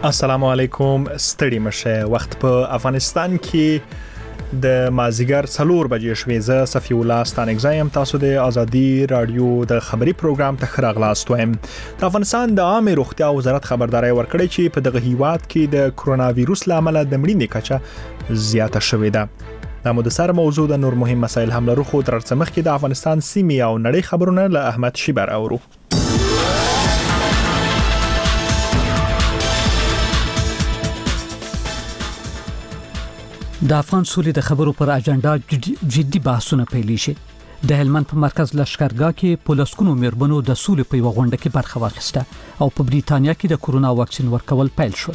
السلام علیکم. ستړي مشه. وخت په افغانستان کې د مازیګر 4 بجې شوې. زه صفی الله ستانګزایم. تاسو د ازادي رادیو د خبري پروګرام ته خراغلاست وایم. د افغانستان د عامه روغتیا وزارت خبرداري ورکړې چې په دغه هیواد کې د کرونا وایروس لامل د مړینې کچه زیاته شوې ده. د مدسر موضوع د نور مهم مسایل هم لرو، خو ترڅمخ کې د افغانستان سیمې او نړۍ خبرونه له احمد شیبر اورو. د افغان سولې د خبرو پر اجنډا جدي بحثونه پیلې شي. د هلمند په مرکز لشکرګاه کې پولیسونو مېرمنو د سولې په وغونډه کې برخه واخیسته او په بریتانیا کې د کورونا واکسین ورکول پیل شو.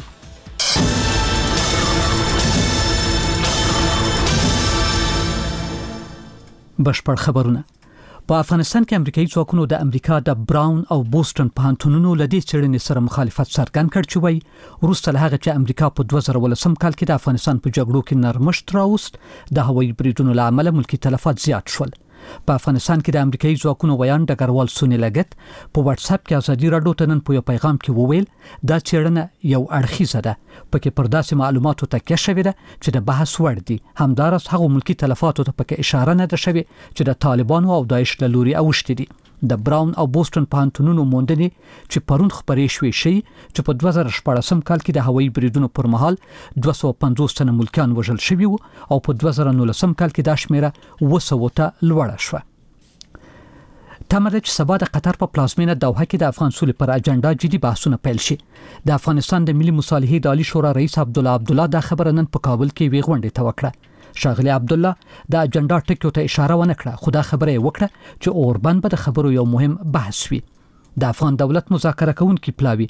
بشپړ خبرونه. په افغانستان کې امریکایي ځواکونو د امریکا د براون او بوسټن پوهنتونونو لدې څېړنې سره مخالفت څرګند کړ چې وایي وروسته له هغه چې امریکا په 2018 کال کې د افغانستان په جګړو کې نرمښت راوست، د هوایي بریدونو له امله ملکی تلفات زیات شول. په افغانستان کې د امریکایي ځواکونو ویان ډګروال سونی لګت په واتس اپ کې ازادي رادیو ته نن په یو پیغام کې وویل دا څېړنه یو اړخیزه ده، پکې پر داسې معلوماتو تکیه شوې ده چې د بحث وړ دي. همدارس هغه ملکی تلفاتو ته پکې اشاره نه ده شوې چې د طالبانو او داعش له لوري اوښتې دي. د براون او بوسټن پوهنتونونو موندنې چې پرون خبرې شوې شي چې په 2014 کال کې د هوایي بریدونو پر مهال 250 تنه ملکیان وژل شوي وو او په 2019 کال کې دا شمیره 200 ته لوړه شوه. تمره چې سبا د قطر په پلازمینه دوحه کې د افغان سولې پر اجنډا جدي بحثونه پیل شي. د افغانستان د ملي مصالحې د عالی شورا رئیس عبدالله دا خبره نن په کابل کې وی غونډه ته وکړه. شاغلی عبدالله د اجنډا ټکیو ته اشاره ونه کړه، خو دا خبره یې وکړه چې اوربند به د خبرو یو مهم بحث وي. د افغان دولت مذاکره کوونکي پلاوی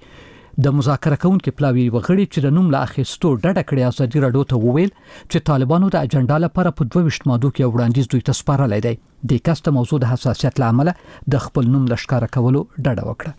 وغړي چې د نوم له اخیستو ډډه کړې ازادي رادیو ته وویل چې طالبانو د اجنډا لپاره په 22 ماده کې وړاندیز دوی ته سپارلی دی. د کسته موضوع د حساسیت له امله د خپل نوم لښکاره کولو ډډه وکړه.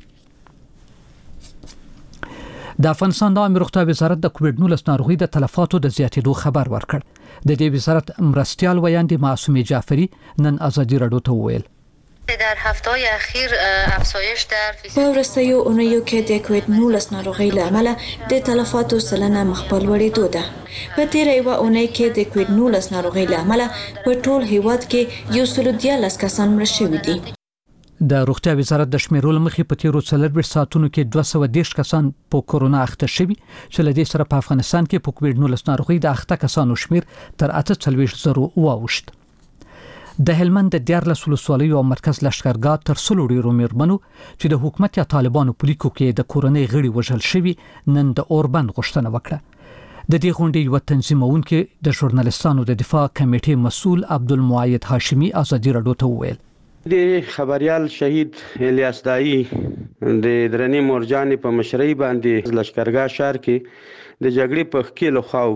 د افغانستان د عامه روغتیا وزارت د کووډ-19 ناروغي د تلفاتو د زیاتېدو خبر ورکړ. د دې وزارت مرستیال ویاندې معصومه جعفری نن ازادي رادیو ته وویل در هفته‌های اخیر افزایش در په وروستیو اونیو کې د کووډ-19 ناروغۍ له امله د تلفاتو سلنه مخ په لوړېدو ده. په تیره یوه اونۍ کې د کووډ-19 ناروغۍ له امله په ټول هیواد کې 114 کسان مړه شوي دي. د روغتیا وزارت د شمیرول مخې په تیرو 24 ساعتونو کې 210 کسان په کورونا اخته شوي چې له دې سره په افغانستان کې په کووډ-19 ناروغۍ د اخته کسانو شمیر تر 48,000 واوښت. د هلمند د 14 ولسوالیو او مرکز لشکرګاه تر 100 ډیرو مېرمنو چې د حکومت یا طالبانو په لیکو کې د کورونی غړي وژل شوي نن د اوربند غوښتنه وکړه. د دې غونډې یو تنظیمونکي د ژورنالیستانو د دفاع کمیټې مسؤل عبدالمعید هاشمی ازادي رادیو ته وویل د خبريال شهید الیاس دایی د درنی مورجان په مشرۍ باندې لشکرګاه شهر کې د جګړې په خېلو خاو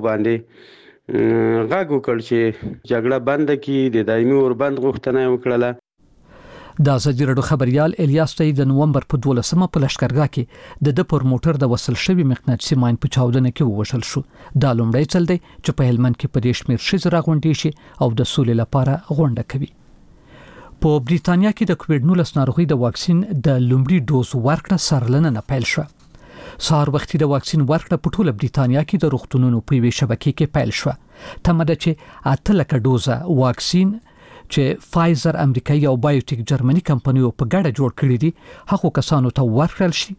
باندې غاګو کړ چې جګړه بند کړي، د دایمي اوربند غوښتنه وکړه. د ازادي رادیو خبريال الیاس دایی د نومبر په 12 په لشکرګاه کې د پر موټر د وصل شوی مقناطیسي ماین په چاودنه کې ووژل شو. دا لومړی ځل دی چې په هلمند کې په دې شمیر شې راغونډې شي او د سولې لپاره غونډه کوي. په بریتانیا کې د کووډ-19 ناروغي د واکسین د لومړي ډوز ورکړه سرلنه پیل شو. سهار وختي د واکسین ورکړه په ټوله بریتانیا کې د روغتونونو په وی شبکې کې پیل شو. تمه ده چې 8 لک ډوزه واکسین چې فایزر امریکایي او بایوټیک جرمني کمپنیو په ګډه جوړ کړی دي هغه کسانو ته ورکړل شي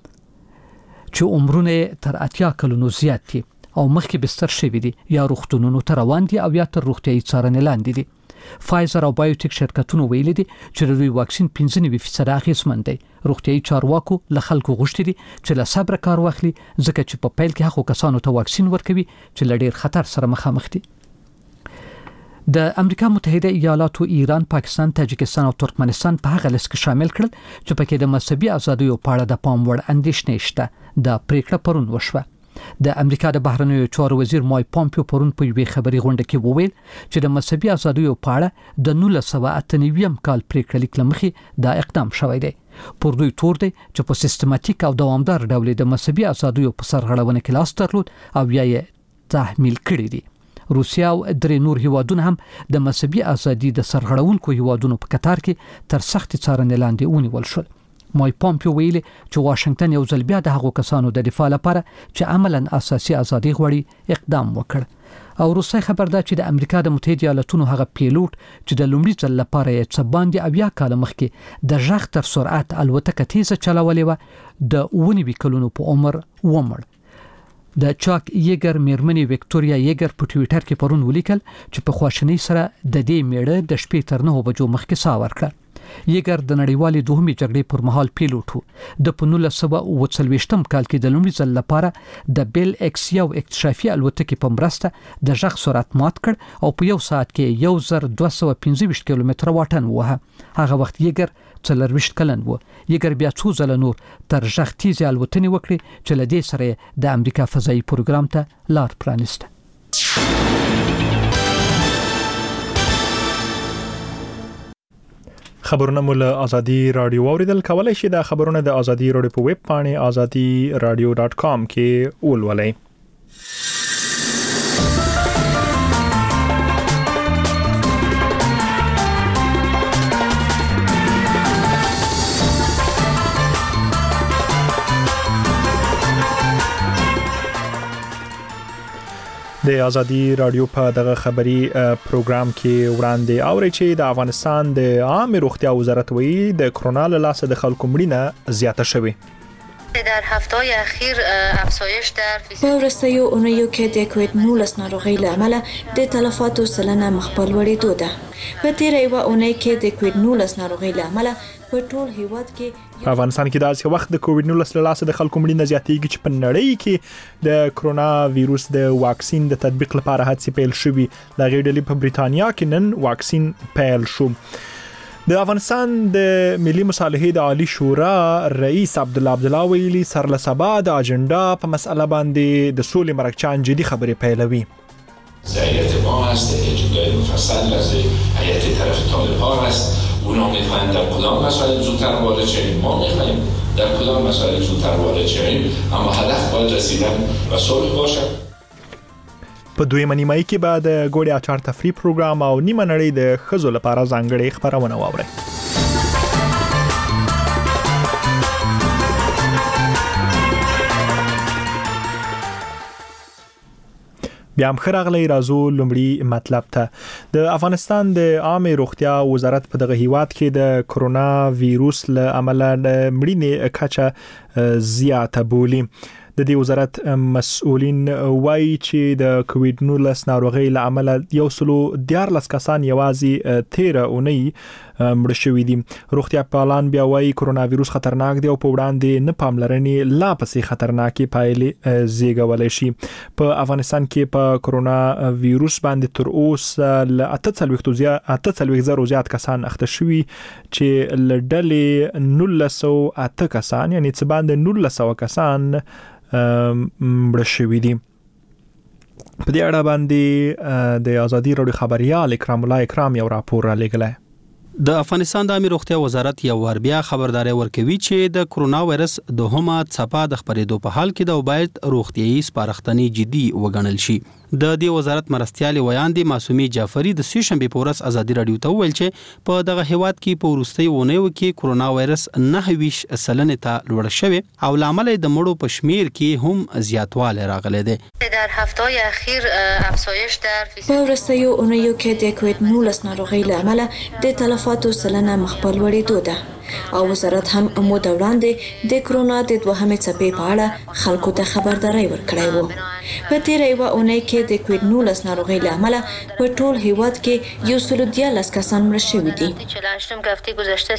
چې عمرونه تر 80 کلونو زیات دي او مخکې بستر شوي دي یا روغتونونو ته روان دي او یا تر روغتیايي څارنې لاندې دي. فایزر او بایوټیک شرکتونو ویلي دي چې دوی واکسین 95% اغیزمن دی. روغتیايي چارواکو له خلکو غوښتي دي چې له صبر کار واخلي ځکه چې په پیل کې هغه کسانو ته واکسین ورکوي چې له ډیر خطر سره مخامخ دي. د امریکا متحده ایالاتو ایران، پاکستان، تاجکستان او ترکمنستان په هغه لیست کې شامل کړل چې پکې د مذهبي ازادیو په اړه د پام وړ اندېښنې شته. د پریکړه پرون وشوه. د امریکا د بهرنیو چارو وزیر مایک پومپیو پرون په یوې خبري غونډه کې وویل چې د مذهبي ازادیو په اړه د 1998 کال پریکړه لیک لمخې دا اقدام شوی دی. پر دوی تور دی چې په سیستماتیک او دوامدار ډول د مذهبي ازادیو په سرغړونه کې لاس درلود او بیا یې تحمیل کړی دی. روسیا او درې نور هیوادونه هم د مذهبي ازادي د سرغړونکو هیوادونو په قطار کې تر سخت څارنې لاندې ونیول شول. مای پومپیو ویلي چې واشنگټن یو ځل بیا د هغو کسانو د دفاع لپاره چې عملاً اساسي ازادي غواړي اقدام وکړ او روسي خبر ده چې د امریکا د متحده ایالاتونو هغه پیلوټ چې د لومړي ځل لپاره یې څه باندې 70 کال مخکې د ژغ تر سرعت الوتکه تیزه چلولې و د 19 کلونو په عمر ومړ. د چاک یګر میرمنې وکټوریا یګر په ټوئیټر کې پرون ولیکل چې په خواشنۍ سره د دې میړه د شپې تر 9 بجو مخکې سا ورکړه. یګر د نړیوالې دوهمې جګړې پر مهال پیلوټ و. د 1940 کال کې د لومړي ځل لپاره د بیل ایکس یو اکتشافي الوتکې په مرسته د ژغ سرعت مات کړ او په یو ساعت کې 1225 کیلومتره واټن وه. هغه وخت یګر 40 کلن و. یګر بیا څو ځله نور تر ژغ تیزه الوتنې وکړي چې له دې سره د امریکا فضایي پروګرام ته لار پرانیسته. خبرونه مول ازادي رادیو اوریدل کولای شي. د خبرونه د ازادي رادیو په ویب پاڼه azadiradio.com کې ولولئ. د ازادي رادیو په دغه خبري پروګرام کې وړاندې اوري چې د افغانستان د عامه روغتیا وزارت وایي د کرونا له لاسه د خلکو مړینه زیاته شوې. در هفته‌های اخیر افزایش در په وروستیو اونیو کې د کووید 19 ناروغۍ له امله د تلفاتو سلنه مخ په لوړېدو ده. په تیره یوه اونۍ کې د کووید 19 ناروغۍ له امله په ټول هیواد کې په افغانستان کې داسې وخت د کووید 19 له لاسه د خلکو مړینه زیاتېږي چې په نړۍ کې د کرونا وایروس د واکسین د تطبیق لپاره هڅې پیل شوې. د غېډلې په بریتانیا کې نن واکسین پیل شو. د افغانستان د ملي مصالحې د عالی شورا رئیس عبدالله ویلي سر له سبا د اجنډا په مسأله باندې د سولې مرکچان جدي خبرې پیلوي. ضعیت ما هست اجندای مفصل از هیئت طرف طالب‌ها هست. اونا میخواین در کدام مسائل زودتر وارد شویم، ما میخوایم در کدام مسائل زودتر وارد شویم، اما هدف باید رسیدن و صلح باشد. په دویمه نیمایي کې بعد ګوړې اچار تفریح پروګرام او نیمه نړۍ د ښځو لپاره ځانګړې خبرونه واوري. بیا هم خراغلی راځو لومړی مطلب ته. د افغانستان د عامه روغتیا وزارت په دغه هیواد کې د کرونا وایروس له امله مړینې کچه زیاته بولي. د دې وزارت مسؤلین وایي چې د کووید 19 ناروغۍ له امله 114 کسان یوازې 13 اونۍ مړ شوي دي. روغتیا پالان بیا وایي کرونا وایروس خطرناک دی او په وړاندې نه پاملرنې لا پسې خطرناکې پایلې زیږولی شي. په افغانستان کې په کرونا وایروس باندې تر اوسه له 48,000 زیات کسان اخته شوي چې له ډلې 1908 کسان یعنی څه باندې 1900 کسان مړ شوي دي. په دې اړه باندې د ازادي رادیو خبريال اکرام الله اکرام یو راپور را لګلای. د افغانستان د عامه روغتیا وزارت یو ور بیا خبرداري ورکوي چې د کرونا وایرس دوهمه څپه د خپرېدو په حال کې د باید روغتيایي سپارښتنې جدي وګڼل شي. د دې وزارت مرستيالي ویاندې معصومي جعفری د سې شنبه په ورځ ازادي رادیو ته ویل چې په دغه هیواد کې په وروستي ونیو کې کرونا وایرس 9% ته لوړ شوی او لامل د مړو په شمیر کې هم زیاتوالی راغلی دی. در هفته‌های اخیر افزایش در په وروستیو اونیو کې د کووید 19 ناروغۍ له امله د تلفاتو سلنه مخ په لوړېدو ده او وزارت هم موده وړاندې د کرونا د دوهمې څپې په اړه خلکو ته خبرداري ورکړې وه. په تیره یوه اونۍ کې د کووید 19 ناروغۍ له امله په ټول هیواد کې 114 کسان مړه شوي دي. 48 هفته گذشته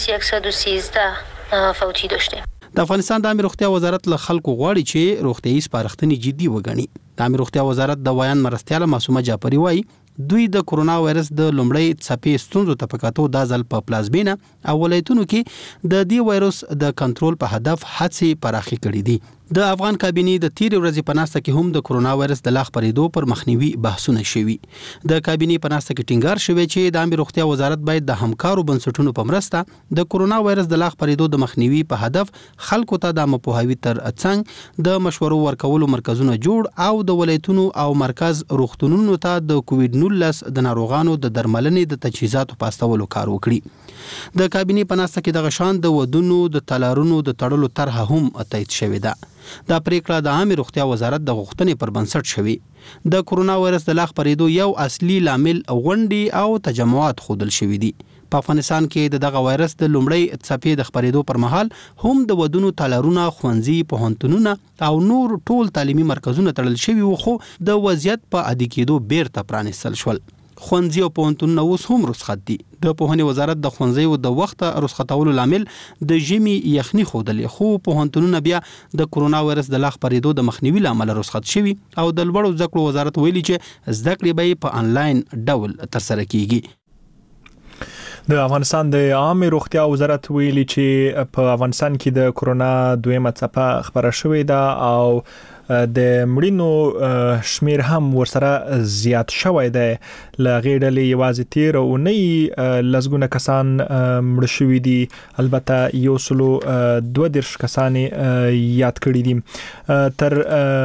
113 فوتی داشتیم. د افغانستان د عامه روغتیا وزارت له خلکو غواړي چې روغتيایي سپارښتنې جدي وګڼي. د عامه روغتیا وزارت د ویان مرستياله معصومه جعفری وایي دوی د کرونا وایرس د لومړی څپې ستونزو ته په کتو د ځل په پلازمینه او ولایتونو کې د دې وایرس د کنټرول په هدف هڅې پراخې کړې دي. د افغان کابینې د تیر ورځې په ناسته کې هم د کرونا وایرس د لا خپرېدو پر مخنیوي بحثونه شوي. د کابینې په ناسته کې ټینګار شوی چې د عامه روغتیا وزارت باید د همکارو بنسټونو په مرسته د کرونا وایرس د لا خپرېدو د مخنیوي په هدف خلکو ته د مپوهاوي تر څنګ د مشورو ورکولو مرکزونه جوړ او د ولایتونو او مرکز روغتونونو ته د کووډ 19 د ناروغانو د درملنې د تجهیزاتو پاستولو کار وکړي. د کابینې په ناسته کې د غشان د ودونو د تالارونو د تړلو طرحه هم تایید شوې ده. دا پریکړه د عامه روغتیا وزارت د غوښتنې پر بنسټ شوې. د کرونا وایرس د لا خپرېدو یو اصلي لامل غونډې او تجمعات ښودل شوي دي. په افغانستان کې دغه وایرس د لومړی څپې د خپرېدو پر مهال هم د ودونو تالارونه، ښوونځي، پوهنتونونه او نور ټول تعلیمي مرکزونه تړل شوي وو، خو د وضعیت په عادي کېدو بیرته پرانیستل شول. ښوونځي او پوهنتونونه اوس هم رخصت دي. د پوهنې وزارت د ښوونځیو د وخت رخصتولو لامل د ژمي یخني ښودلې، خو پوهنتونونه بیا د کرونا وایرس د لا خپرېدو د مخنیوي لامل رخصت شوي او د لوړو زده کړو وزارت ویلي چې زده کړې به په انلاین ډول ترسره کیږي. د افغانستان د عامه روغتیا وزارت ویلي چې په افغانستان کې د کرونا دویمه څپه خبره شوې ده او د مړینو شمیر هم ورسره زیات شوی دی. لغې ډلې یوازې تیر او نه لزګونه کسان مړ شوي دي، البته 122 کسان یاد کړي دي، تر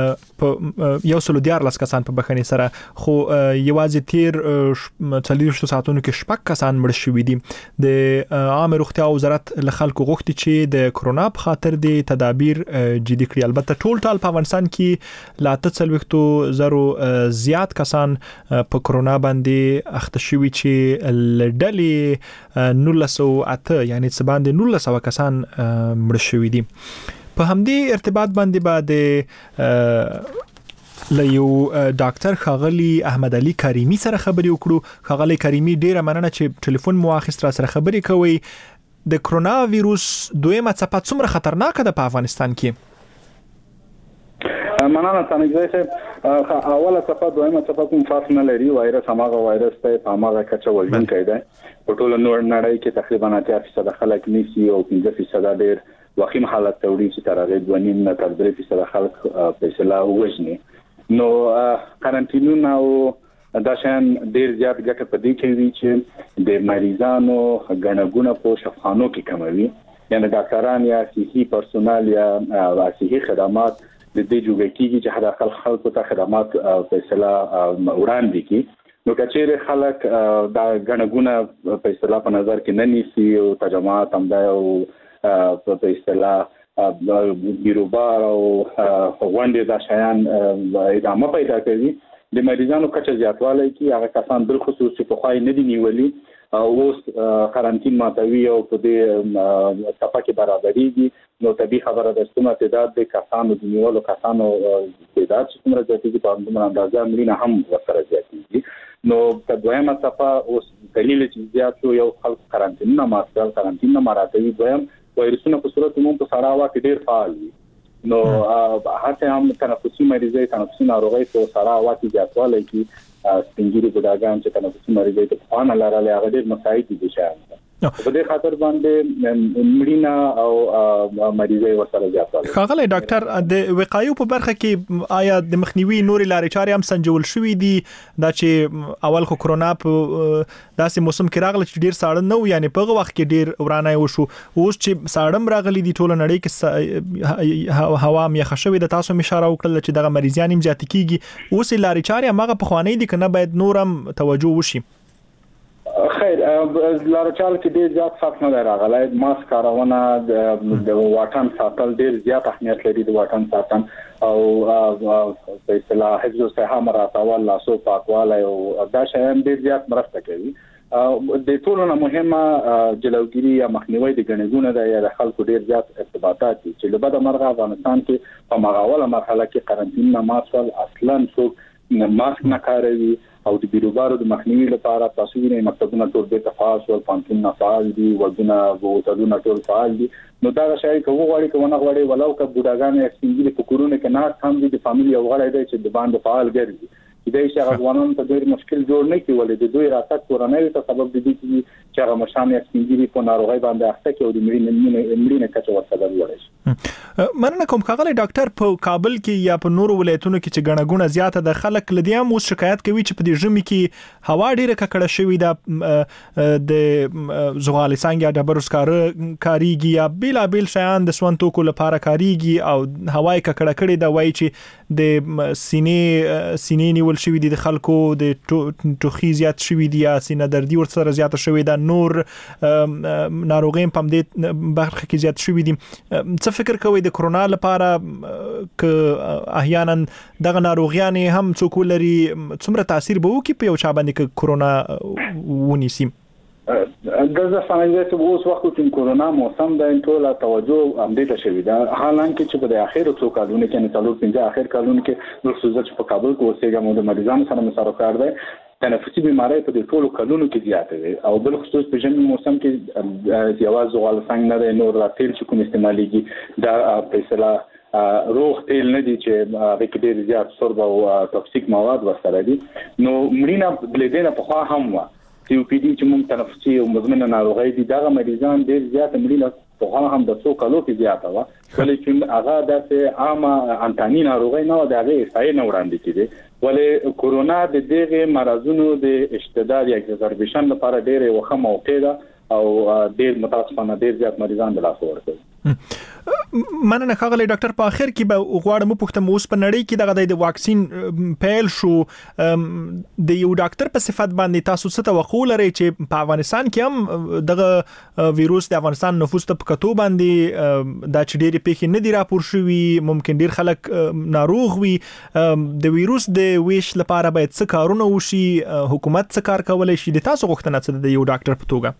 114 کسان په بخښنې سره، خو یوازې تیر 40 ساعتونو کې 6 کسان مړ شوي دي. د عامه روغتیا وزارت له خلکو غوښتي چې د کرونا په خاطر د تدابیر جدي کړي. البته ټول په افغانستان کې لا 300,000 زیات کسان په کرونا باندې اخته شوي چې لډلې 1908 یعنی څه باندې 1900 کسان مړ شوي دي. په همدې ارتباط باندې بعد لیو ډاکټر خاغلی احمد علي کریمی سره خبرې وکړو. خاغلی کریمی ډیره مننه چې ټلیفون مو اخیست را سره خبرې کوي. د کرونا وایرس دویمه څپه څومره خطرناکه ده په افغانستان کې؟ مننه تنګځای صاحب. اوله څپه دویمه څپه کوم فرق نه لري. وایرس هماغه وایرس ته په هماغه کچه وژونکی دی. په ټول نړۍ کې تقریبا 80% خلک نیسي او 15% ډېر وخیم حالت ته وړي چې تر هغه 2.5 نه تر 3% خلک په اصطلاح وژني. نو کارانتینونه او دا شان ډېر زیات ګټه په دې کوي چې د مریضانو غنګونه په شفاخانو کې کموي. یعنی ډاکټران یا صحي پرسونل یا صحي خدمات د دې جوړ کیږي چې هدا خلکو ته خدمات په اصطلاح وړاندې کی. نو کچېره خلک دا غنګونه په اصطلاح په نظر کې نه نیسي او تجمعات هم دا او په اصطلاح بیروبار او غونډې دا شیان ادامه پیدا کوي. د مریضانو کچه زیاتوالی کی هغه کسان بل خصوصي په خوای نه دی نیولي اوس کارانتین ماتوي او په دې صفه کې برابرېږي. نو طبي خبره ده چې تعداد د کسانو د نیولو کسانو تعداد چې څومره زیاتېږي په همدومره اندازه مړینه هم ورسره زیاتېږي. نو په دویمه صفه اوس دلیل چې زیات شو، یو خلک کارانتینونه ماتول، کارانتینونه مراعاتوي. دویم وایرسونه په صورت عموم په سړه هوا کې ډېر فعال وي. نو هڅه هم تنفسي مریضۍ، تنفسي ناروغۍ په سړه هوا کې زیاتوالی کی. سپینګیری بډاګان چې تنفسي مریضۍ ته خوانه لرله هغه ډېر مساعد دي شاید. په دې خاطر باندې مړینه او مریضۍ ورسره زیاتوالی. خاغلی ډاکټر، د وقایو په برخه کې آیا د مخنیوي نورې لارې چارې هم سنجول شوي دي؟ دا چې اول خو کرونا په داسې موسم کې راغله چې ډېر ساړه نه و، یعنی په هغه وخت کې ډېر ورانه وشو. اوس چې ساړه راغلي دي ټول نړۍ کې هوا هم یخه شوې ده، تاسو هم اشاره وکړل چې دغه مریضان هم زیات کیږي. اوس لارې چارې هماغه پخوانۍ دي که نه باید نور هم توجه وشي؟ خیر، لاره چارو کې ډېر زیات فرق نه راغلی. ماسک کارونه، د واټن ساتل ډېر زیات اهمیت لري. د واټن ساتل او په اصطلاح حفظ الصحه مراعاتول، لاسو پاکوالی او دا شیان ډېر زیات مرسته کوي. د ټولو نه مهمه جلوګیري یا مخنیوي د غنګونه د یا خلکو ډېر زیات ارتباطات دي چې له بده مرغه افغانستان کې په مغاوله مرحله کې کارانتین نه ماسول اصلا څوک ماسک نه کاروي او د بیروبارو د مخنیوي لپاره تاسو وینئ مکتبونه ټول به تفاعل او پانتونونه فعال دي، ودونه بوتلونه ټول فعال دي. نو دا شای کوو غواړي کوونه غواړي ولو که بوډاګان اکسپینګي په کورونه کې نه هم دي فاميلي او غړي دی چې د باندې فعال ګرځي. دې چې هغه ځوانان ته ډېر مشکل جوړ نه کیولې د دوی راتګ کورنۍ ته سبب دي چې هغه مشامې اکسپینګي په ناروغي باندې اخته کې او د مړینې کچه ورسره لوړ شي. مننه کوم ښاغلی ډاکټر په کابل کې یا په نورو ولایتونو کې چې ګڼه ګوڼه زیاته د خلک لدی هم اوس شکایت کوي چې په دې ژمي کې هوا ډیره ککړه شوې ده د زغال څنګه ډبرو سکاره کاریږي یا بیلابیل شیان د سون توکو لپاره کاریږي او هواي ککړه کړي دا وایي چې د سینې نیول شوې دي د خلکو د ټوخي زیات شوې دي یا سینه دردي ورسره زیاته شوې ده نور ناروغي په دې برخه کې زیات شوې دي څه فکر کوي د کرونا لپاره ک احیانا دغه ناروغیان هم څوک لري څومره تاثیر به وکړي په یو چا باندې ک کرونا ونیسي دغه څنګه چې اوس وخت کې کرونا موسم د ټول توجه امدیته شوی دا حالانکه چې په اخر څو کالونو کې نه څلور پنځه اخر کالونو کې د سوزش په کابل کې اوسېګم د مریضانو سره مسافر کار دی تنفسي بیماری په دې ټولو کلونو کې زیاته وي او بل خصوص په ژمي موسم کې یوازې زغال څنګه نه دی نور راتل چې کوم استعماليږي دا په اصطلاح روغ تیل نه دي چې هغه کې ډېر زیات سرب او ټاکسیک مواد ورسره دي نو مړینه بلیدنه په خوا هم وا سی او پی ډي چې موږ تنفسي او مزمنه ناروغي دي دا مریضان ډېر زیات مړینه په خوا هم د څو کالو کې زیاته وا کله چې هغه د عامه انتاني ناروغي نه د هغه ځای نه وړاندې کیږي ولې کورونا د دغه مرزونو د اشتداد یا ایگزربیشن لپاره ډېر وخت موقع ده او ډېر متاسفانه ډېر زیات مریضان د لاس ورکوي مننه ښاغلی ډاکټر په اخر کې به غواړم پوښتنه اوس په نړۍ کې دغه د واکسین پیل شو د یو ډاکټر په صفت باندې تاسو څه توقع لرئ چې په افغانستان کې هم دغه ویروس د افغانستان نفوس ته په کتو باندې دا چې ډېری پیښې نه دي راپور شوي ممکن ډېر خلک ناروغ وي د ویروس د ویش لپاره باید څه کارونه وشي حکومت څه کار کولای شي د تاسو غوښتنه څه د یو ډاکټر په توګه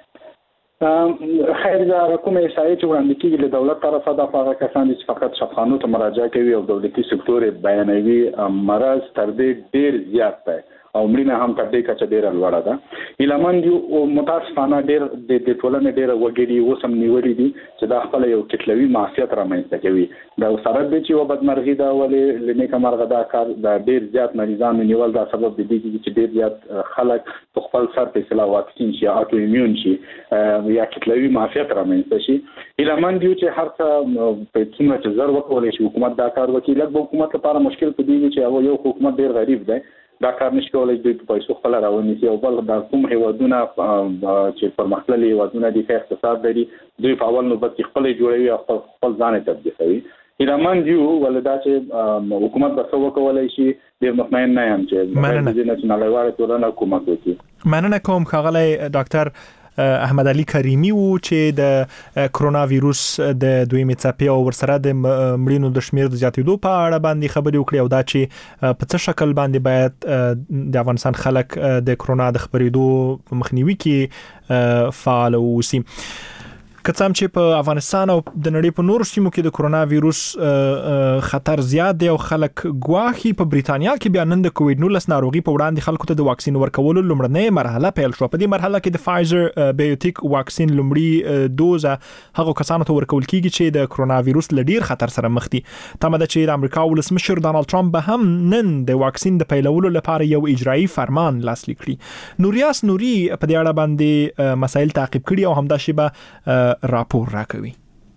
خیر دا کومه شایع چې وړاندې کیږي له دولت طرفه د هغه کسان چې فقط شفاخانو ته مراجعه کوي او دولتي سکتور بیانوي مرز تر دې ډیر زیات دی او مړینه هم تر دې کچه ډیره لوړه ده ایلمن یو متاسفانه ډیر د ټولنې ډیره وګړي وسم نیولې دي چې دا خپل یو کتلوي معافیت رامنځته کوي دا سره د چې وبدمرغي دا ولې لنیکه مرغه دا کار دا ډیر زیات مریضان نیول دا سبب دی چې ډیر زیات خلک په خپل سر په اصطلاح واکسین شي اټو ایمیون شي یا کتلوي معافیت رامنځته شي ایلمن یو چې هر څه په څومره چې زر وکولای شي حکومت دا کار وکړي لکه حکومت لپاره مشکل پدې چې یو حکومت ډیر غریب دی دا کار نشي کولای د پیسو خپل راونیسي او بل د کوم هیوادونه چې پرمختللي هیوادونه دي چې اقتصاد لري دوی په اول نوبت کې خپل جوړوي او خپل ځان تطبیقوي ایرمان دیو ولدا چې حکومت به څه وکولای شي د مطمئن نه یم چې د نړیوال ټولنې حکومت وکړي مننه کوم ښاغلی ډاکټر احمد علي کریمی وو چې د کرونا وایروس د دویمې څپې او ورسره د مړینو د شمیر د زیاتېدو په اړه باندې خبرې وکړي او دا چې په څه شکل باندې باید د افغانستان خلک د کرونا د خبرېدو مخنیوي کې فعال اوسي کڅام چې په افغانستان او د نړۍ په نورو سیمو کې د کرونا وایروس خطر زیات دی او خلک ګواهي په بریتانیا کې بیا نن د کووډ 19 ناروغي په وړاندې خلکو ته د واکسین ورکولو لومړنۍ مرحله پیل شو په دې مرحله کې د فایزر بایوټیک واکسین لومړی دوزه هغه کسانو ته ورکول کیږي چې د کرونا وایروس لډیر خطر سره مخ دي تمه ده چې د امریکا ولسمشر ډانلډ ټرمپ به هم نن د واکسین د پیلولو لپاره یو اجرایی فرمان لاسلیک کړي نوریاس نوري په دې اړه باندې مسایل تعقیب کړي او همدا شی به راپور راکوي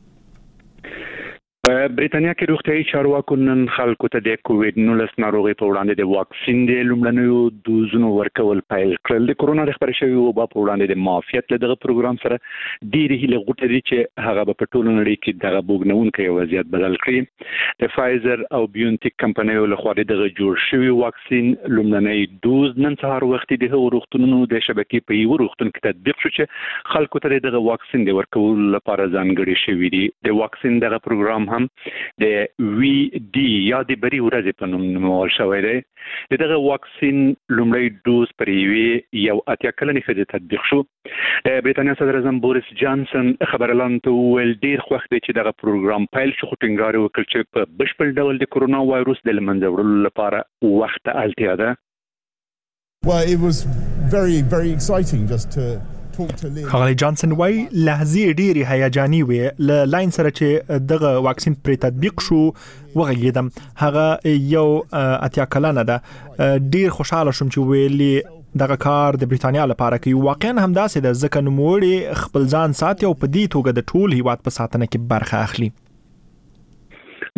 بریتانیا کې روغتیايي چارواکو نن خلکو ته د کووډ 19 ناروغي په وړاندې د واکسین د لومړنیو دوزونو ورکول پیل کړل د کرونا د خبر شوی وبا په وړاندې د معافیت له دغه پروګرام سره ډېری هیله غوټه دي چې هغه په ټولو نړۍ کې دغه بوګنونکو وضعیت بدل کړي د فایزر او بیونټیک کمپنیو لخوا دغه جوړ شوی واکسین لومړنی دوز نن سهار وخت د روغتونونو د شبکې په یو روغتون کې تطبیق شو چې خلکو ته دغه واکسین د ورکول لپاره ځانګړي شوی دي د واکسین دغه پروګرام هم د وی ډی یا د بری ورځې په نوم نومول شوی دی دغه واکسین لومړی دوز پر یو اتیا کلنې ښځې تطبیق شو بریتانیا صدر اعظم بوریس جانسن خبرلاند ته ویل ډیر خوښ دی چې دغه پروګرام پیل شو خو ټینګار وکړ چې په بشپړ ډول د کرونا وایروس د لمنځه وړلو لپاره وخت اړتیا ده Well, it was very, very exciting just to خالی جانسن وای لحظه ډیره هیجانی وې ل لاین سره چې دغه واکسین پر تطبیق شو وغږیدم هغه یو اتیا کلنه ده ډیر خوشاله شوم چې ویلي دغه کار د بریتانیا لپاره کوي واقعا هم داسې د ځکه نوموړي خپل ځان ساتي او په دې توګه د ټول هیواد په ساتنه کې برخه اخلي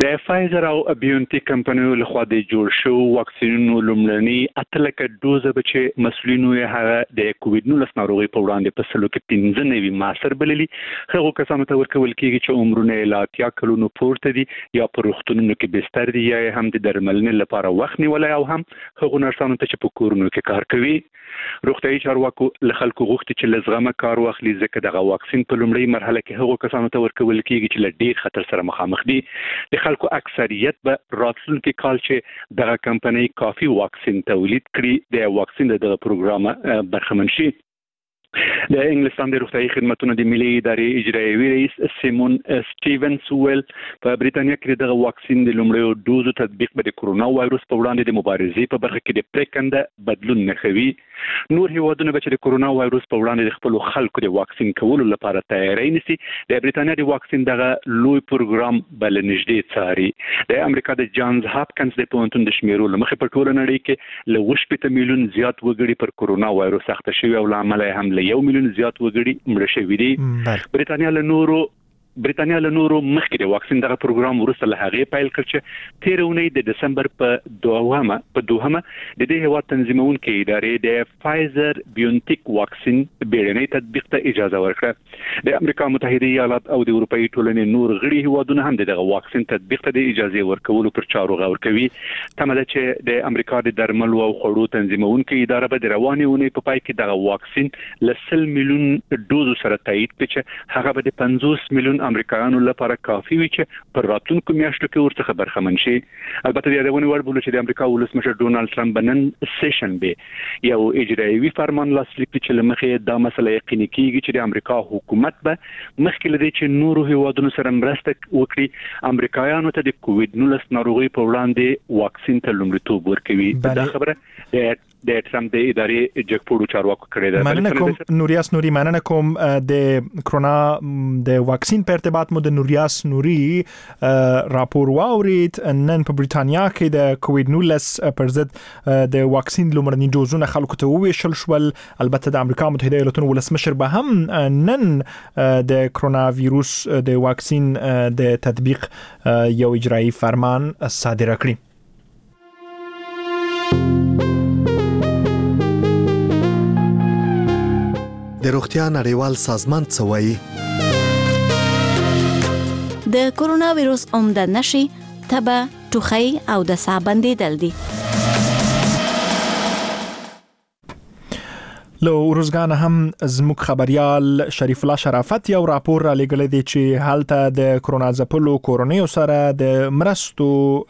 د فایزر او بیونټیک کمپنیو لخوا د جوړ شو واکسینونو لومړني 8 لک دوزه چې مسؤلینو یې هغه د کووډ-19 ناروغي په وړاندې په سلو کې 15 ماسر بللي هغه کسانو ته ورکول کیږي چې عمرونه لا 10 کلونو پورته دي یا په روغتونونو کې بستر دي یا هم د درملنې لپاره وخت نیولای او هم هغه نرسانو ته چې په کورونو کې کار کوي. روغتیايي چارواکو له خلکو غوښتي چې لزغمه کار واخلي ځکه دغه واکسین په لومړی مرحله کې هغه کسانو ته ورکول کیږي چې له ډیر خطر سره مخامخ دي. د خلکو اکثریت به راتلونکي کال چې دغه کمپنۍ کافي واکسین تولید کړي د واکسین دغه پروګرام برخمن شي. د انګلستان د روغتیايي خدماتو د ملي ادارې اجرایوي رئیس سیمون سټیونز ویل په بریټانیا کې دغه واکسین د لومړیو دوزو تطبیق به د کورونا وایروس په وړاندې د مبارزې په برخه کې د پریکنده بدلون نه کوي. نور هیوادونه به چې د کورونا وایروس په وړاندې د خپل خلکو د واکسین کولو لپاره تیاری نیسي د بریټانیا د واکسین دغه لوی پروګرام بل نږدې څاري. د امریکا د جانز هاپکنز د پوهنتون د شمیرو لمخې په ټوله نړۍ کې له 8 میلیون زیات وګړي پر کورونا وایروس اخته شوي او لامل هم 1 میلیون زیات وګړي مړه شوي دي. بریټانیا له نورو مخکې د واکسین دغه پروګرام وروسته له هغې پیل کړ چې تیر اونۍ د دسمبر په دوهمه د دې هیواد تنظیمونکو ادارې د فایزر بیونټیک واکسین بیړنۍ تطبیق ته اجازه ورکړه. د امریکا متحده ایالات او د اروپאי ټولنې نور غړي هیوادونه هم دغه واکسین تطبیق ته د اجازه ورکولو پر چارو غور کوي. تمه ده چې د امریکا د درملو او خوړو تنظیمونکو اداره به د روانې اونۍ په پای کې دغه واکسین له 100 میلیون دوزو سره تایید کړي چې هغه به د 50 میلیون امریکایانو لپاره کافي وي چې پر راتلونکو میاشتو کې ورڅخه برخمن شي. البته د یادونې وړ بوله چې د امریکا ولسمشر ډونالد ټرمپ بنن سیشن به یو اجرایوي فرمان لاسلیک چې لمخې دا مسله یقیني کیږي چې د امریکا حکومت به مخکې لدی چې نورو هیوادونو سره مرسته وکړي امریکایانو ته د کووډ-19 ناروغي په وړاندې واکسین ته لومړیتوب ورکوي. دا خبره د ټرمپ د ادارې جګپوړو چارواکو کړې ده. مننه کوم نوریاس نوري، مننه کوم د کرونا د واکسین په ارتباط مو د نوریاس نوري راپور واورید. نن په بریټانیا کې د کووډ-19 پر ضد د واکسین لومړني ډوزونه خلکو ته وویشل شول. البته د امریکا متحده ایالاتونو ولسمشر به هم نن د کرونا وایروس د واکسین د تطبیق یو اجرایی فرمان صادر کړی. د روغتیا نړیوال سازمان څه وایي؟ د کورونا وایروس عمده نشي تبه، ټوخی او د ساه بندیدل دي. لو روزګان هم زموږ خبريال شریف الله شرافت یو راپور را لګل دی چې حالته د کرونا ځپلو کورونیو سره د مرستو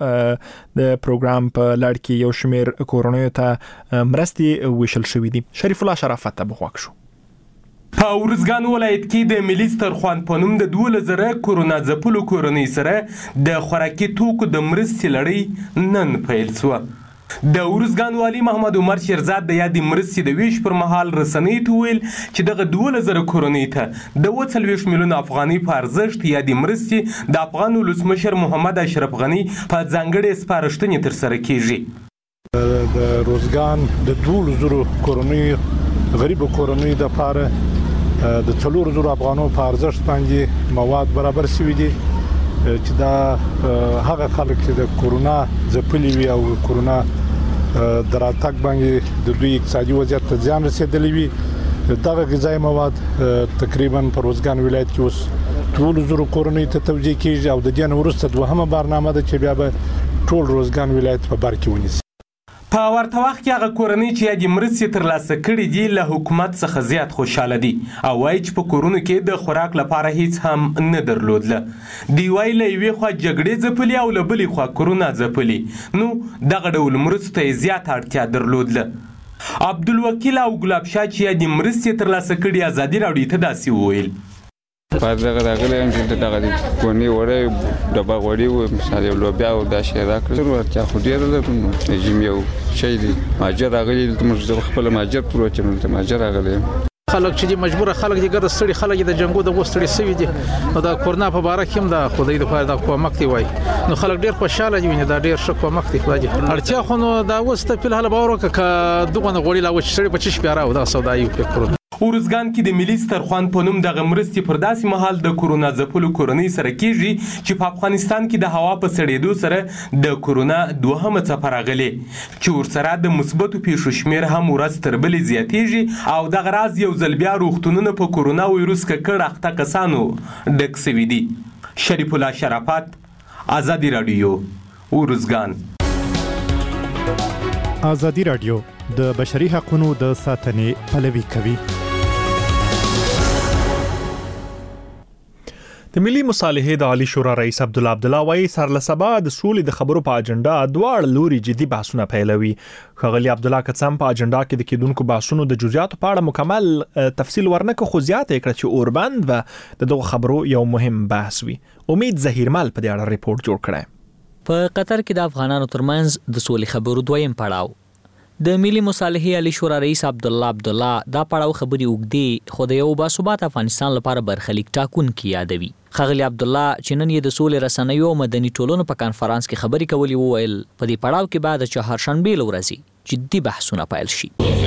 د پروګرام په لړ کې یو شمیر کورونیو ته مرستي وشل شوې دي. شریف الله شرافت ته بخښ شو. په ورزګان ولایت کې د ملي سترخوان په نوم د 2000 کورونا ځپلو کورنۍ سره د خوراکي توکو د مرستې لړۍ نن پیل شوه. د ورزګان والی محمد عمر شیرزاد د یادې مرستې د ویش پر مهال رسنۍ ته ویل چې دغه 2000 کورنۍ ته د 40 میلیون افغاني په ارزښت یادې مرستې د افغان ولسمشر محمد اشرف غنی په ځانګړې سپارښتنې تر سره کیږي. د روزګان د 2000 کورنۍ غریب کورنۍ د لپاره د 4000 افغانو په ارزښت باندې مواد برابر شوي دي چې دا هغه خلک چې د کورونا ځپلي وي او کورونا دراتک باندې د دوی اقتصادي وضعیت ته ځان رسیدلی وي. دغه غذایی مواد تقریبا په روزګان ولایت کې اوس 2000 کورنۍ ته توزیع کیږي او د دې وروسته دوهمه برنامه ده چې بیا به ټول روزګان ولایت په بر کې ونیسي. په ورته وخت کې هغه کورنۍ چې یادې مرستې ترلاسه کړي دي له حکومت څخه زیات خوشاله دي او وایي چې په کورونو کې د خوراک لپاره هیڅ هم نه درلودله. دوی وایي له یوې خوا جګړې ځپلي او له بلې خوا کورونا ځپلي، نو دغه ډول مرستو ته یې زیات اړتیا درلودله. عبدالوکیل او ګلاب شاه چې یادې مرستې ترلاسه کړي ازادي راډیو ته داسې وویل. دغه راغلی یم چې دغه د کورنۍ وړی ډبه غوړي و مثال یو لوبیا او دا شی راکړل ورته خو ډېره لرم نجیم یو شی دی ماجر راغلی موږ خپل ماجر پرو چې ماجر راغلی خلک چې مجبور خلک دي ګر ستړي خلک د جنگو د وستړي سوي دي نو دا کورونا په باره کې هم دا خدای د پاره د کومک دی وای نو خلک ډیر خوشاله دي دا ډیر ښه کومک دی خدای اړتیا خو نو دا وسته په حال باور وکړه دغه غوړي لا و چې سړي 25 پیاره او دا سودایي په کړو. ارزګان کې د ملي سترخوان په نوم دغه مرستې پر داسې مهال د کرونا ځپلو کورنۍ سره کیږي چې په افغانستان کې د هوا په سړېدو سره د کرونا دوهمه څپه راغلې چې ورسره د مثبتو پیښو شمېر هم ورځ تر بلې زیاتیږي او دغه راز یو ځل بیا روغتونونه په کرونا وایروس ککړ اخته کسانو ډک سوي دي. شریف الله شرافت، آزادی رادیو، ارزګان. آزادی رادیو د بشري حقوقو د ساتنې پلوي کوي. د ملي مصالحې د عالی شورا رئیس عبدالله وایي سرلسبا د سولې د خبرو په اجنډا دواړه لوري جدي بحثونه پیلوي. ښاغلي عبدالله کڅم په اجنډا کې د کېدونکو بحثونو د جزئیاتو په اړه مکمل تفصیل ورنکه، خو زیاته کړه چې اوربند و دغه خبرو یو مهم بحث وي. امید ظهیرمل په دې اړه ریپورت جوړ کړی. په قطر کې د افغانانو ترمنځ د سولې خبرو دویم پړاو د ملي مصالحې عالی شورا رئیس عبدالله دا پړاو خبري وګدي خو د یو باثبات افغانستان لپاره برخلیک ټاکونکي یادوي. ښاغلي عبدالله چې نن یې د سولې رسنیو او مدني ټولنو په کانفرنس کې خبري کولې وویل په دې پړاو کې بعد چهارشنبې ورځې جدي بحثونه پیل شي.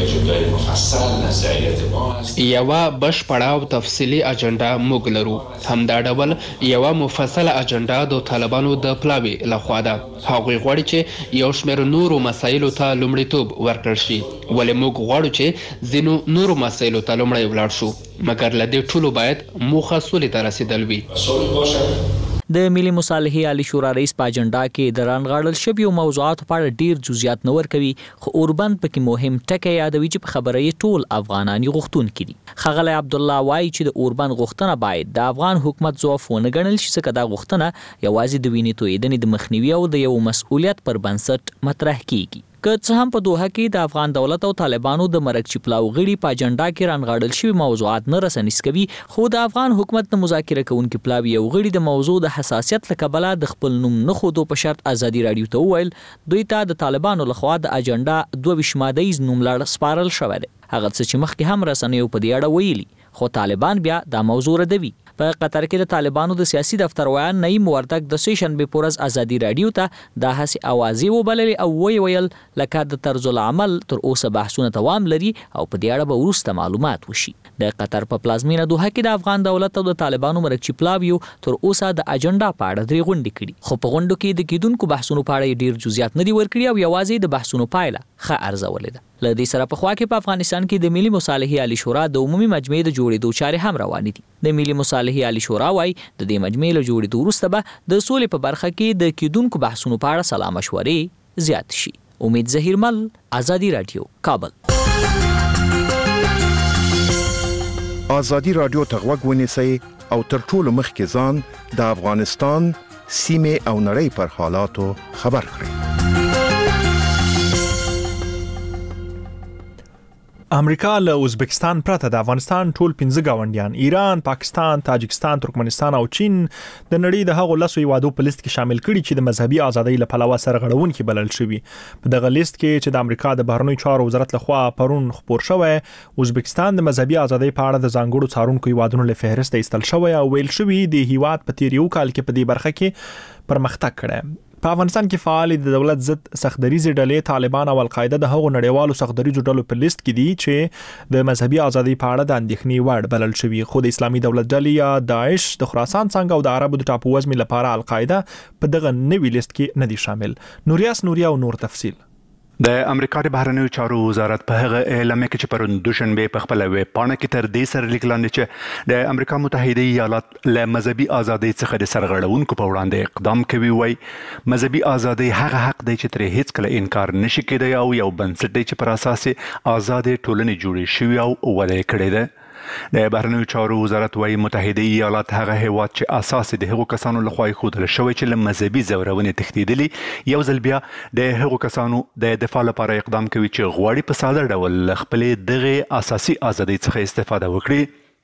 یوه بشپړه او تفصیلي اجنډا موږ لرو. همدا ډول یوه مفصله اجنډا د طالبانو د پلاوي لخوا ده. هغوی غواړي چې یو شمېر نورو مسایلو ته لومړیتوب ورکړل شي، ولې موږ غواړو چې ځینو نورو مسایلو ته لومړی ولاړ شو، مګر له دې ټولو باید موخه سولې ته رسیدل وي. د ملي مصالحې عالی شورا رئیس په اجنډا کې د رانغاړل شویو موضوعاتو په اړه ډیر جزئیات نه ورکوي، خو اوربند پکې مهم ټکی یادوي چې په خبره یې ټول افغانان غوښتونکي دي. ښاغلی عبدالله وایي چې د اوربند غوښتنه باید د افغان حکومت ضعف ونه ګڼل شي، ځکه دا غوښتنه یوازې د وینې تویېدنې د مخنیوي او د یو مسؤلیت پر بنسټ مطرح کیږي. که څه هم په دوحه کې د افغان دولت او طالبانو د مرکچی پلاو غړي په اجنډا کې رانغاړل شوي موضوعات نه رسنیز کوي، خو د افغان حکومت د مذاکره کوونکي پلاوي یو غړي د موضوع د حساسیت له کبله د خپل نوم نه ښودو په شرط ازادي رادیو ته وویل دوی ته د طالبانو لخوا د اجنډا 22 مادهیز نوملړ سپارل شوی دی. هغه څه چې مخکې هم رسنیو په دې اړه ویلي، خو طالبان بیا دا موضوع ردوي. په قطر کې د طالبانو د سیاسي دفتر ویان نعیم وردک د سیشنبې په ورځ ازادي رادیو ته د هسې اوازې وبللې او ویل لکه د طرز العمل تر اوسه بحثونه دوام لري او په دې اړه به وروسته معلومات وشي. د قطر په پلازمینه دوحه کې د افغان دولت او د طالبانو مرکچی پلاویو تر اوسه د اجنډا په اړه 3 غونډې کړي، خو په غونډو کې د کېدونکو بحثونو په اړه ډیر جزئیات نه دي ورکړي او یوازې د بحثونو پایله ښه ارزولې ده. له دې سره په خوا کې په افغانستان کې د ملي مصالحې عالی شورا د عمومي مجمع د جوړېدو چارې هم روانې دي. د ملي مصالحې عالی شورا وايي د دې مجمع له جوړېدو وروسته به د سولې په برخه کې د کېدونکو بحثونو په اړه سلا مشورې زیات شي. امید ظهیرمل، آزادی رادیو، کابل. آزادی رادیو ته غوږ ونیسئ او تر ټولو مخکې ځان د افغانستان سیمې او نړۍ پر حالاتو خبر کړئ. امریکا له ازبکستان پرته د افغانستان ټول 15 گاونډیان ایران، پاکستان، تاجکستان، ترکمنستان او چین د نړۍ د هغو لسو هیوادو په لیست کې شامل کړي چې د مذهبي ازادۍ له پلوه سرغړونکي بلل شوي. په دغه لیست کې چې د امریکا د بهرنیو چارو وزارت لخوا پرون خبر شوی، ازبکستان د مذهبي ازادۍ په اړه د ځانګړو څارونکو هیوادونو له فهرست ایستل شوی او ویل شوی د هیواد په تیر یو کال کې په دې برخه کې پرمختګ کړی. په افغانستان کې فعال د دولت ضد سختدریزي ډلې طالبان او القاعده د هغو نړیوالو سختدریزو ډلو په لیست کې دي چې د مذهبي ازادۍ په اړه د اندېښنې وړ بلل شوي، خو د اسلامي دولت ډلې یا داعش د خراسان څنګه او د عربو د ټاپو وزمې لپاره القاعده په دغه نوي لیست کې نه دي شامل. نوریاس نوریا او نور تفصیل. د امریکا د بهرنیو چارو وزارت په هغه اعلامیه کې چې پرون دوشنبه په خپل ویب پاڼه کې تر دې سره لیکل چې د امریکا متحده ایالات له مذهبي ازادۍ څخه د سرغړونکو په وړاندې اقدام کوي. وای مذهبي ازادۍ هغه حق دی چې ترې هیڅ کله انکار نشي کېدای او یو بنسټ دی چې پر اساس آزاد ټولنې جوړې شوی او وده کړې ده. د بهرنیو چارو وزارت وايي متحده ایالات هغه هیواد چې اساس د هغو کسانو لخوا ښودل شوی چې له مذهبي زورونې تښتېدلي یو ځل بیا د هغو کسانو د دفاع لپاره اقدام کوي چې غواړي په ساده ډول خپلې دغه اساسي ازادۍ څخه استفاده وکړي.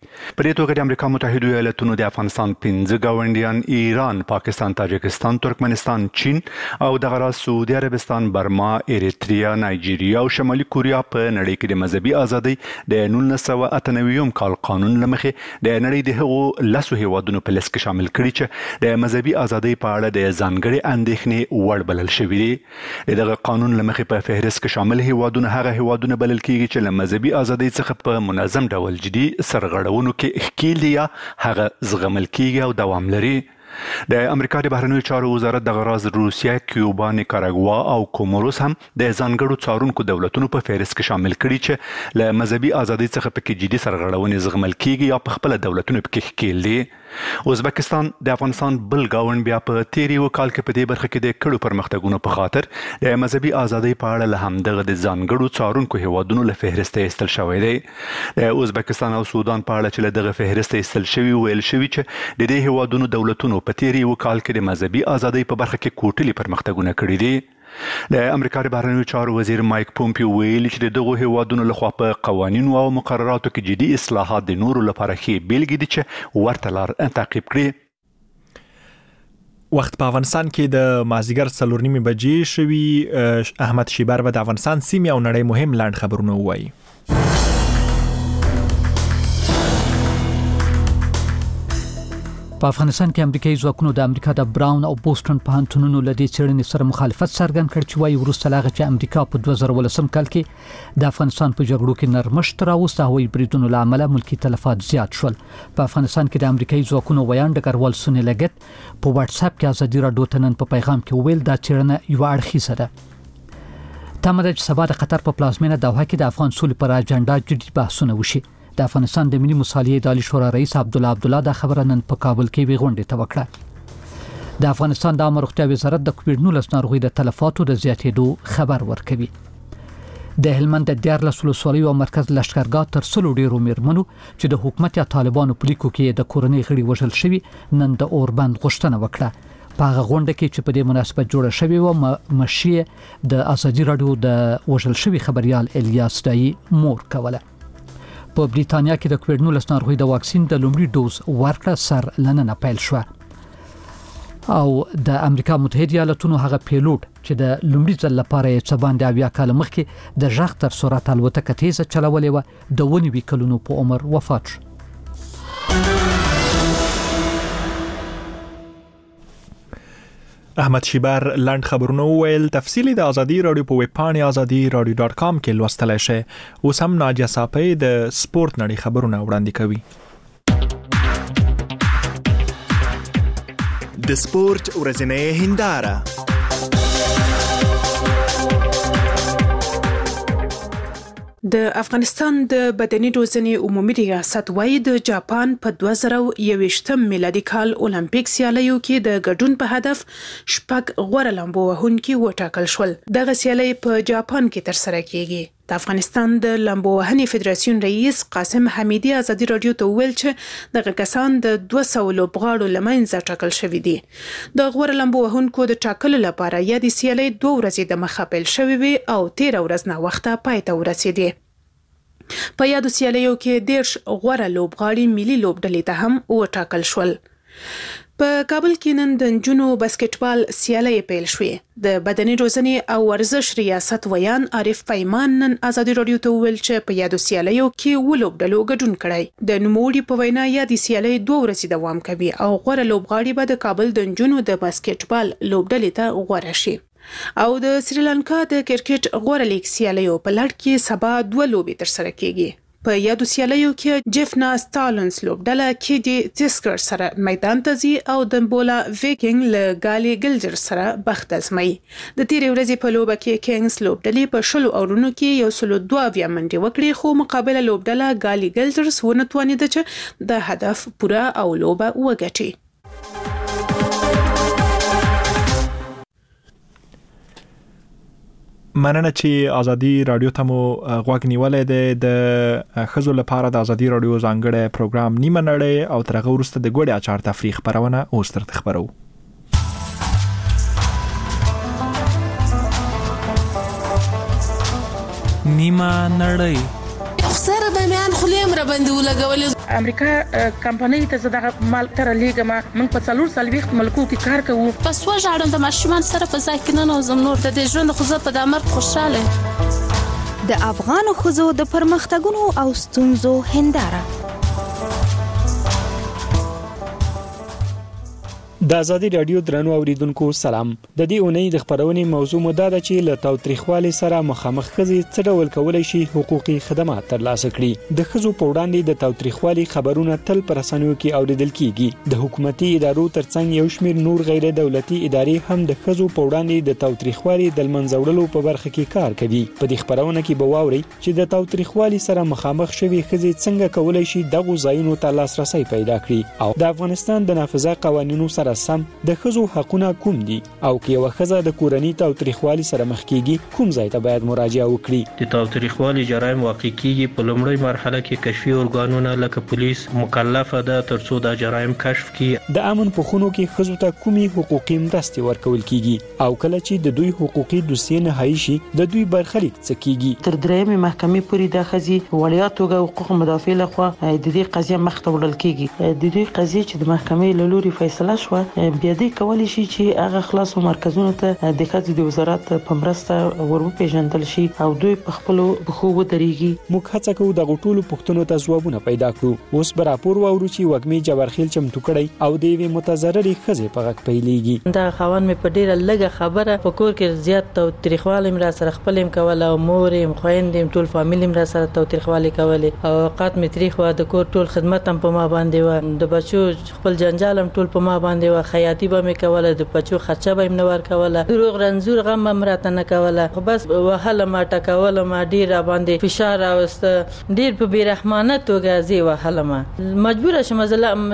په دې توګه د امریکا متحده ایالاتونو د افغانستان 15 ګاونډیان ایران، پاکستان، تاجکستان، ترکمنستان، چین او دغه راز سعودي عربستان، برما، اریتریا، نایجیریا او شمالي کوریا په نړۍ کې د مذهبي ازادۍ د 1998 کال قانون لمخې د نړۍ د هغو لسو هیوادونو په لیست کې شامل کړي چې د مذهبي ازادۍ په اړه د ځانګړي اندېښنې وړ بلل شوي دي. دغه قانون لمخې په فهرست کې شامل هیوادونه هغه هیوادونه بلل کیږي چې له مذهبي ازادۍ څخه په منظم ډول جدي سرغړونو کې ښکیل دي یا هغه زغمل کیږي او دوام لري. د امریکا د بهرنیو چارو وزارت دغه راز روسیه، کیوبا، نیکاراګوا او کوموروس هم د ځانګړو څارونکو دولتونو په فهرست کې شامل کړي چې له مذهبي ازادۍ څخه پکې جدي سرغړونې زغمل کیږي یا په خپل دولتونو پکې ښکیل دي. ازبکستان د افغانستان بل ګاونډ بیا په تیر یو کال کې په دې برخه کې د کړو پرمختګونو په خاطر د مذهبي ازادۍ په اړه له همدغه د ځانګړو څارونکو هیوادونو له فهرست ایستل شوی دی. د ازبکستان او سودان په اړه چې له دغه فهرست ایستل شوی ویل شوی چې د دې هیوادونو دولتونو په تیر یو کال کې د مذهبي ازادۍ په برخه کې کوټلي پرمختګونه کړي دي. د امریکا د بهرنیو چارو وزیر مایک پومپیو ویلي چې د دغو هیوادونو لخوا په قوانینو او مقرراتو کې جدي اصلاحات د نورو لپاره ښې بیلګې دي چې ورته لار تعقیب کړي. وخت په افغانستان کې د مازیګر 4:30 بجې شوي. احمد شیبر به د افغانستان سیمې او نړۍ مهم لاند خبرونه وایي. په افغانستان کې امریکایي ځواکونو د امریکا د براون او بوسټن پوهنتونونو له دې څېړنې سره مخالفت څرګند کړ چې وايي وروسته له هغه چې امریکا په 2018 کال کې د افغانستان په جګړو کې نرمښت راوست، هوایي بریدونو له امله ملکي تلفات زیات شول. په افغانستان کې د امریکایي ځواکونو ویان ډګروال سونی لګت په واتس اپ کې ازادي راډیو ته نن په پیغام کې ویل دا څېړنه یو اړخیزه ده. تمه ده چې سبا د قطر په پلازمینه دوحه کې د افغان سولې پر اجنډا جدي بحثونه وشي. د افغانستان د ملي مصالحې د عالی شورا رئیس عبدالله دا خبره نن په کابل کې وی غونډه ته وکړه. د افغانستان د عامه روغتیا وزارت د کووډ-19 ناروغي د تلفاتو د زیاتېدو خبر ورکوي. د هلمند د 14 ولسوالیو مرکز لشکرګاه تر 100 ډیرو میرمنو چې د حکومت یا طالبانو په لیکو کې د کورنۍ غړي وژل شوي نن د اوربند غوښتنه وکړه. په هغه غونډه کې چې په دې مناسبت جوړه شوې و مشي د ازادي راډیو د وژل شوي خبريال الیاس دای مور کوله. په بریتانیا کې د کووډ-19 ناروغي د واکسین د لومړي ډوز ورکړه سر لننه پیل شو. او د امریکا متحده ایالاتونو هغه پیلوټ چې د لومړي ځل لپاره یې څه باندې 20 کال مخکې د ژغ تر سرعت الوتکه تیزه چلولې و د 19 کلونو په عمر وفات شو. احمد شیبر لاند خبرونه ویل. تفصیلی د ازادي راډیو په ویب پاڼې azadi.radio.com کې لوستلای شئ. اوس هم ناجیه صافی د سپورت نړۍ خبرونه وړاندې کوي. د سپورت ورځنۍ هنداره. د افغانستان د بدني روزنې عمومي ریاست وايي د جاپان په 2021 میلادي کال اولمپیک سیالیو کې د ګډون په هدف شپږ غوره لامبو وهونکي وټاکل شول. دغه سیالي په جاپان کې ترسره کیږي. د افغانستان د لامبو وهنې فدراسیون رئیس قاسم حمیدي ازادي راډیو ته ویل چې دغه کسان د 200 لوبغاړو لمنځه ټاکل شوي دي. د غوره لامبو وهونکو د ټاکلو لپاره یا د سیالي 2 ورځې د مخه پیل شوې وي او 13 ورځې نه وخته پای ته ورسېدي. په یادو سیالیو کې 10 غوره لوبغاړي ملي لوبډلې ته هم وټاکل شول. په کابل کې نن د نجونو باسکټبال سیالي پیل شوې. د بدني روزنې او ورزش ریاست ویان عارف پیمان نن ازادي راډیو ته ویل چې په یادو سیالیو کې ولوبډلو ګډون کړی. د نوموړي په وینا یادي سیالي 2 ورځې دوام کوي او غوره لوبغاړي به د کابل د نجونو د باسکټبال لوبډلې ته غوره شي. او د سریلانکا د کرکټ غوره لیګ سیالیو په لړ کې سبا 2 لوبې ترسره کیږي. په یادو سیالیو کې جفنا ستالنز لوبډله کې د تسکر سره میدان ته ځي او د بولا ویکینګ له ګالي ګلجر سره بخت ازمي. د تیرې ورځې په لوبه کې کینګز لوبډلې په 100 اورونو کې 102 منډې وکړې خو مقابله لوبډله ګالي ګلجرز ونه توانیده چې د هدف پوره او لوبه وګټي. مننه چې ازادي راډیو ته مو غوږ نیولې ده. د خزو لپاره د ازادي راډیو ځانګړی پروګرام نیمه نړۍ او ترغه ورسته د ګوډي اچار تفریح خبرونه اوس ترته خبرو. نیمه نړۍ خسر به میان خلیم را باندې ولګولې امریکا کمپنۍ ته زده مال تر لیګما موږ په 4 ملکو کې کار کوو. پس وژاړم د ماشومان سره په ځای کې نه نوزم نور د ژوند خو زه په دمر خوشاله. د افغان خزو د پرمختګونو او ستونزو هنداره. د ازادي رادیو درنو اوریدونکو سلام. د دې اونۍ د خبرونې موضوع مده ده چې له تاوتریخوالي سره مخامخ خزي څه ډول کولای شي حقوقي خدمات ترلاسه کړي. د خزو په وړاندې د تاوتریخوالي خبرونه تل پر رسنیو کې اوریدل کیږي. د حکومتي ادارو ترڅنګ یو شمېر نور غیر دولتي ادارې هم د خزو په وړاندې د تاوتریخوالي د منځوړلو په برخه کې کار کوي. په دې خبرونه کې به واوري چې د تاوتریخوالي سره مخامخ شوي خزي څنګه کولای شي دغه ځایونو ته لاسرسي پیدا کړي او د افغانستان د نافذه قوانینو سره سم د خزو حقونه کوم دي او کې یو خزه د کورنۍ تاوتریخوالي سره مخ کیږي کوم ځای ته باید مراجعه وکړي. د تاوتریخوالي جرایم واقع کیږي په لومړی مرحله کې کشفي ارګانونه لکه پولیس مکلفه ده ترڅو د جرایم کشف کړي. د امن په خونو کې خزو ته کومي حقوقي مرستې ورکول کیږي او کله چې د دوی حقوقي دوسیې نهایی شي د دوی برخلیک څه کیږي. تر درېمې محکمې پورې د خزي وړیا توګه حقوق مدافع لخوا د دې قضیه مخ ته وړل کیږي. د دې قضیه چې د محکمې له لوري فیصله شو بیا دې کولی شي چې هغه خلاصو مرکزونو ته د ښځو د وزارت په مرسته ورپېژندل شي او دوی په خپل بخو ودرېږي. موږ هڅه کوو د غټولو پښتنو ته ځوابونه پیدا کړو. اوس به راپور واورو چې وګمي جبرخیل چمتو کړی او د یوې متضررې ښځې په غږ پیلېږي. دا خوان مې په ډیره لږه خبره په کور کې زیات تاوتریخوالی مې را سره خپل هم کوله او مور هم خویندې هم ټول فامیل هم را سره تاوتریخوالی کولې او اوقات مې تریخ و د کور ټول خدمت هم په ما باندې و د بچو خپل جنجال هم ټول په ما باندې و خیاطي به مې کوله د بچو خرچه به مې نور کوله دروغ رنزور غم هم راته نه کوله خو بس وهله ما ټکوله ما ډیر باندې فشار راوسته ډیر په بیرحمانه توګه زی وهله ما مجبور شم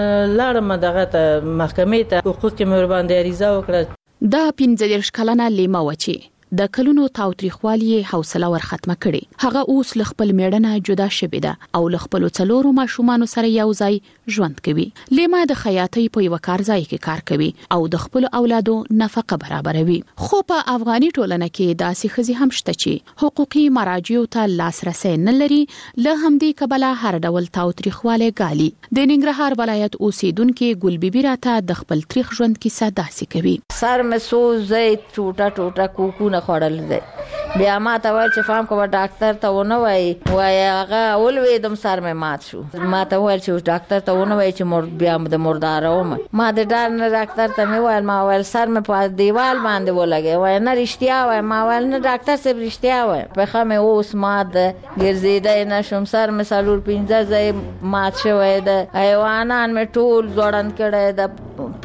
لاړم دغه ته محکمې ته حقوق مې ور باندې عریضه وکړه. دا 15 کلنه لیما وچی د کلونو تاوتریخوالی حوصله ور ختمه کړي. هغه اوس ل خپل میړنه جدا شوې ده او ل خپل څلورو ماشومان سره یو ځای ژوند کوي. لیما د خیاطۍ په یو کار ځای کې کار کوي او د خپل اولادو نفقه برابروي. خو په افغاني ټولنه کې داسې خزي هم شته چې حقوقي مراجعو ته لاسرسي نه لري. له همدې کبله هر ډول تاوتریخوالی ګالي. د ننګرهار ولایت اوسیدونکو ګل بیبي راته د خپل تاریخ ژوند کیسه داسې کوي. سر مې سوځي ټوټه ټوټه کوکونه خوړل دي. بیا ما ته وایي چې فهم کوه ډاکټر ته ونه وایي هغه ولوېدم سر مې مات شو. ما ته وویل چې ډاکټر ته ونه وایي چې بیا د مرداره وم. ما د ډار نه ډاکټر ته مې وویل ما ویل سر مې په دیوال باندې ولګی وایي نه رښتیا وایي. ما ویل نه ډاکټر صاحب رښتیا وایي. پښه مې اوس مات ده ګرځېدی نه شم. سر مې 4-5 ځای مات شوی ده. حیوانان مې ټول ځوړند کړی ده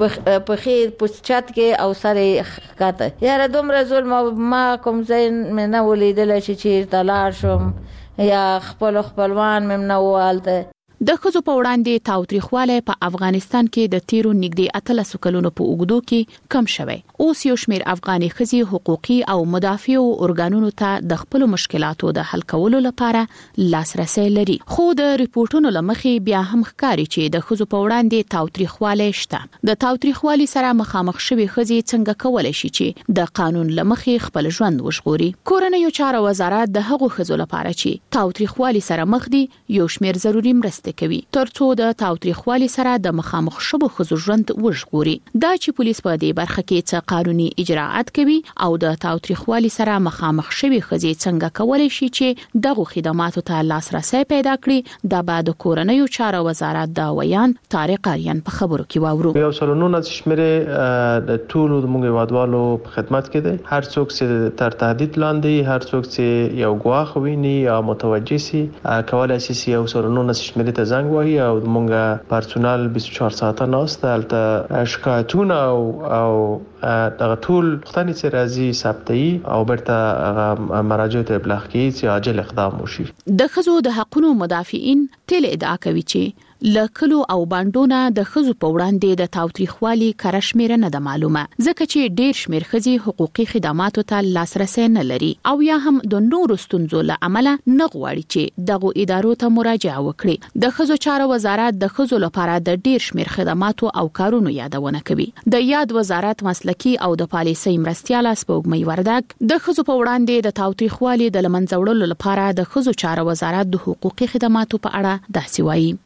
پښې په چت کې او سر یې ښکته. یاره دومره ظلم ما کوم ځای مې نه ولیدلی چې چېرته لاړ شم یا خپلوان مې نه ووالته. د ښځو په وړاندې تاوتریخوالی په افغانستان کې د تیرو نږدې 13 کلونو په اوږدو کې کم شوی. اوس یو شمېر افغاني ښځې حقوقي او مدافعو ارګانونو ته د خپل مشکلاتو د حل کولو لپاره لاسرسي لري. خو د ریپورتونو لمخې بیا هم ښکاري چې د ښځو په وړاندې تاوتریخوالی شته. د تاوتریخوالي سره مخامخ شوي ښځې څنګه کولای شي چې د قانون لمخې خپل ژوند وژغوري. کورنیو چارو وزارت د هغو ښځو لپاره چې تاوتریخوالي سره مخ دي یو شمېر ضروري مرستې کوي ترڅو د تاوتریخوالي سره د مخامخ شوو ښځو ژوند وژغوري. دا چې پولیس په دې برخه کې څه قانوني اجراءات کوي او د تاوتریخوالي سره مخامخ شوي ښځې څنګه کولای شي چې دغه خدماتو ته لاسرسي پیدا کړي دا به د کورنیو چارو وزارت د ویان طارق اریان په خبرو کې واورو. یو سلونونه شمیره د ټولو د موږ وادوالو په خدمت کې دي. هر څوک چې تر تهدید لاندې هر څوک چې یو ګواښ ویني یا متوجه سي کولای شي یو سلونونه شمیره ته زنګ وهي او موږ پرسونل 24 ساعته ناسته هلته شکایتونه او دغه ټول پوښتنې چې راځي ثبتي او برته مراجعه ته ابلاغ کیږي چې عاجل اقدام وشي. د ښځو د حقوقو مدافعین تل ادعا کوي چې لکلو او باندونه د ښځو په وړاندې د تاوتریخوالي کرشمیره نه د معلومه ځکه چې ډېر شمیر ښځې حقوقي خدماتو ته لاسرسي نه لري او یا هم د نورو ستونزو له امله نه غواړي چې دغه ادارو ته مراجعه وکړي. د ښځو چارو وزارت د ښځو لپاره د ډېر شمیر خدماتو او کارونو یادونه کوي. د یاد وزارت مسلکی او د پالیسۍ مرستيال سپوږمۍ وردګ د ښځو په وړاندې د تاوتریخوالي د لمنځه وړلو لپاره د ښځو چارو وزارت د حقوقي خدماتو په اړه داسې وایي.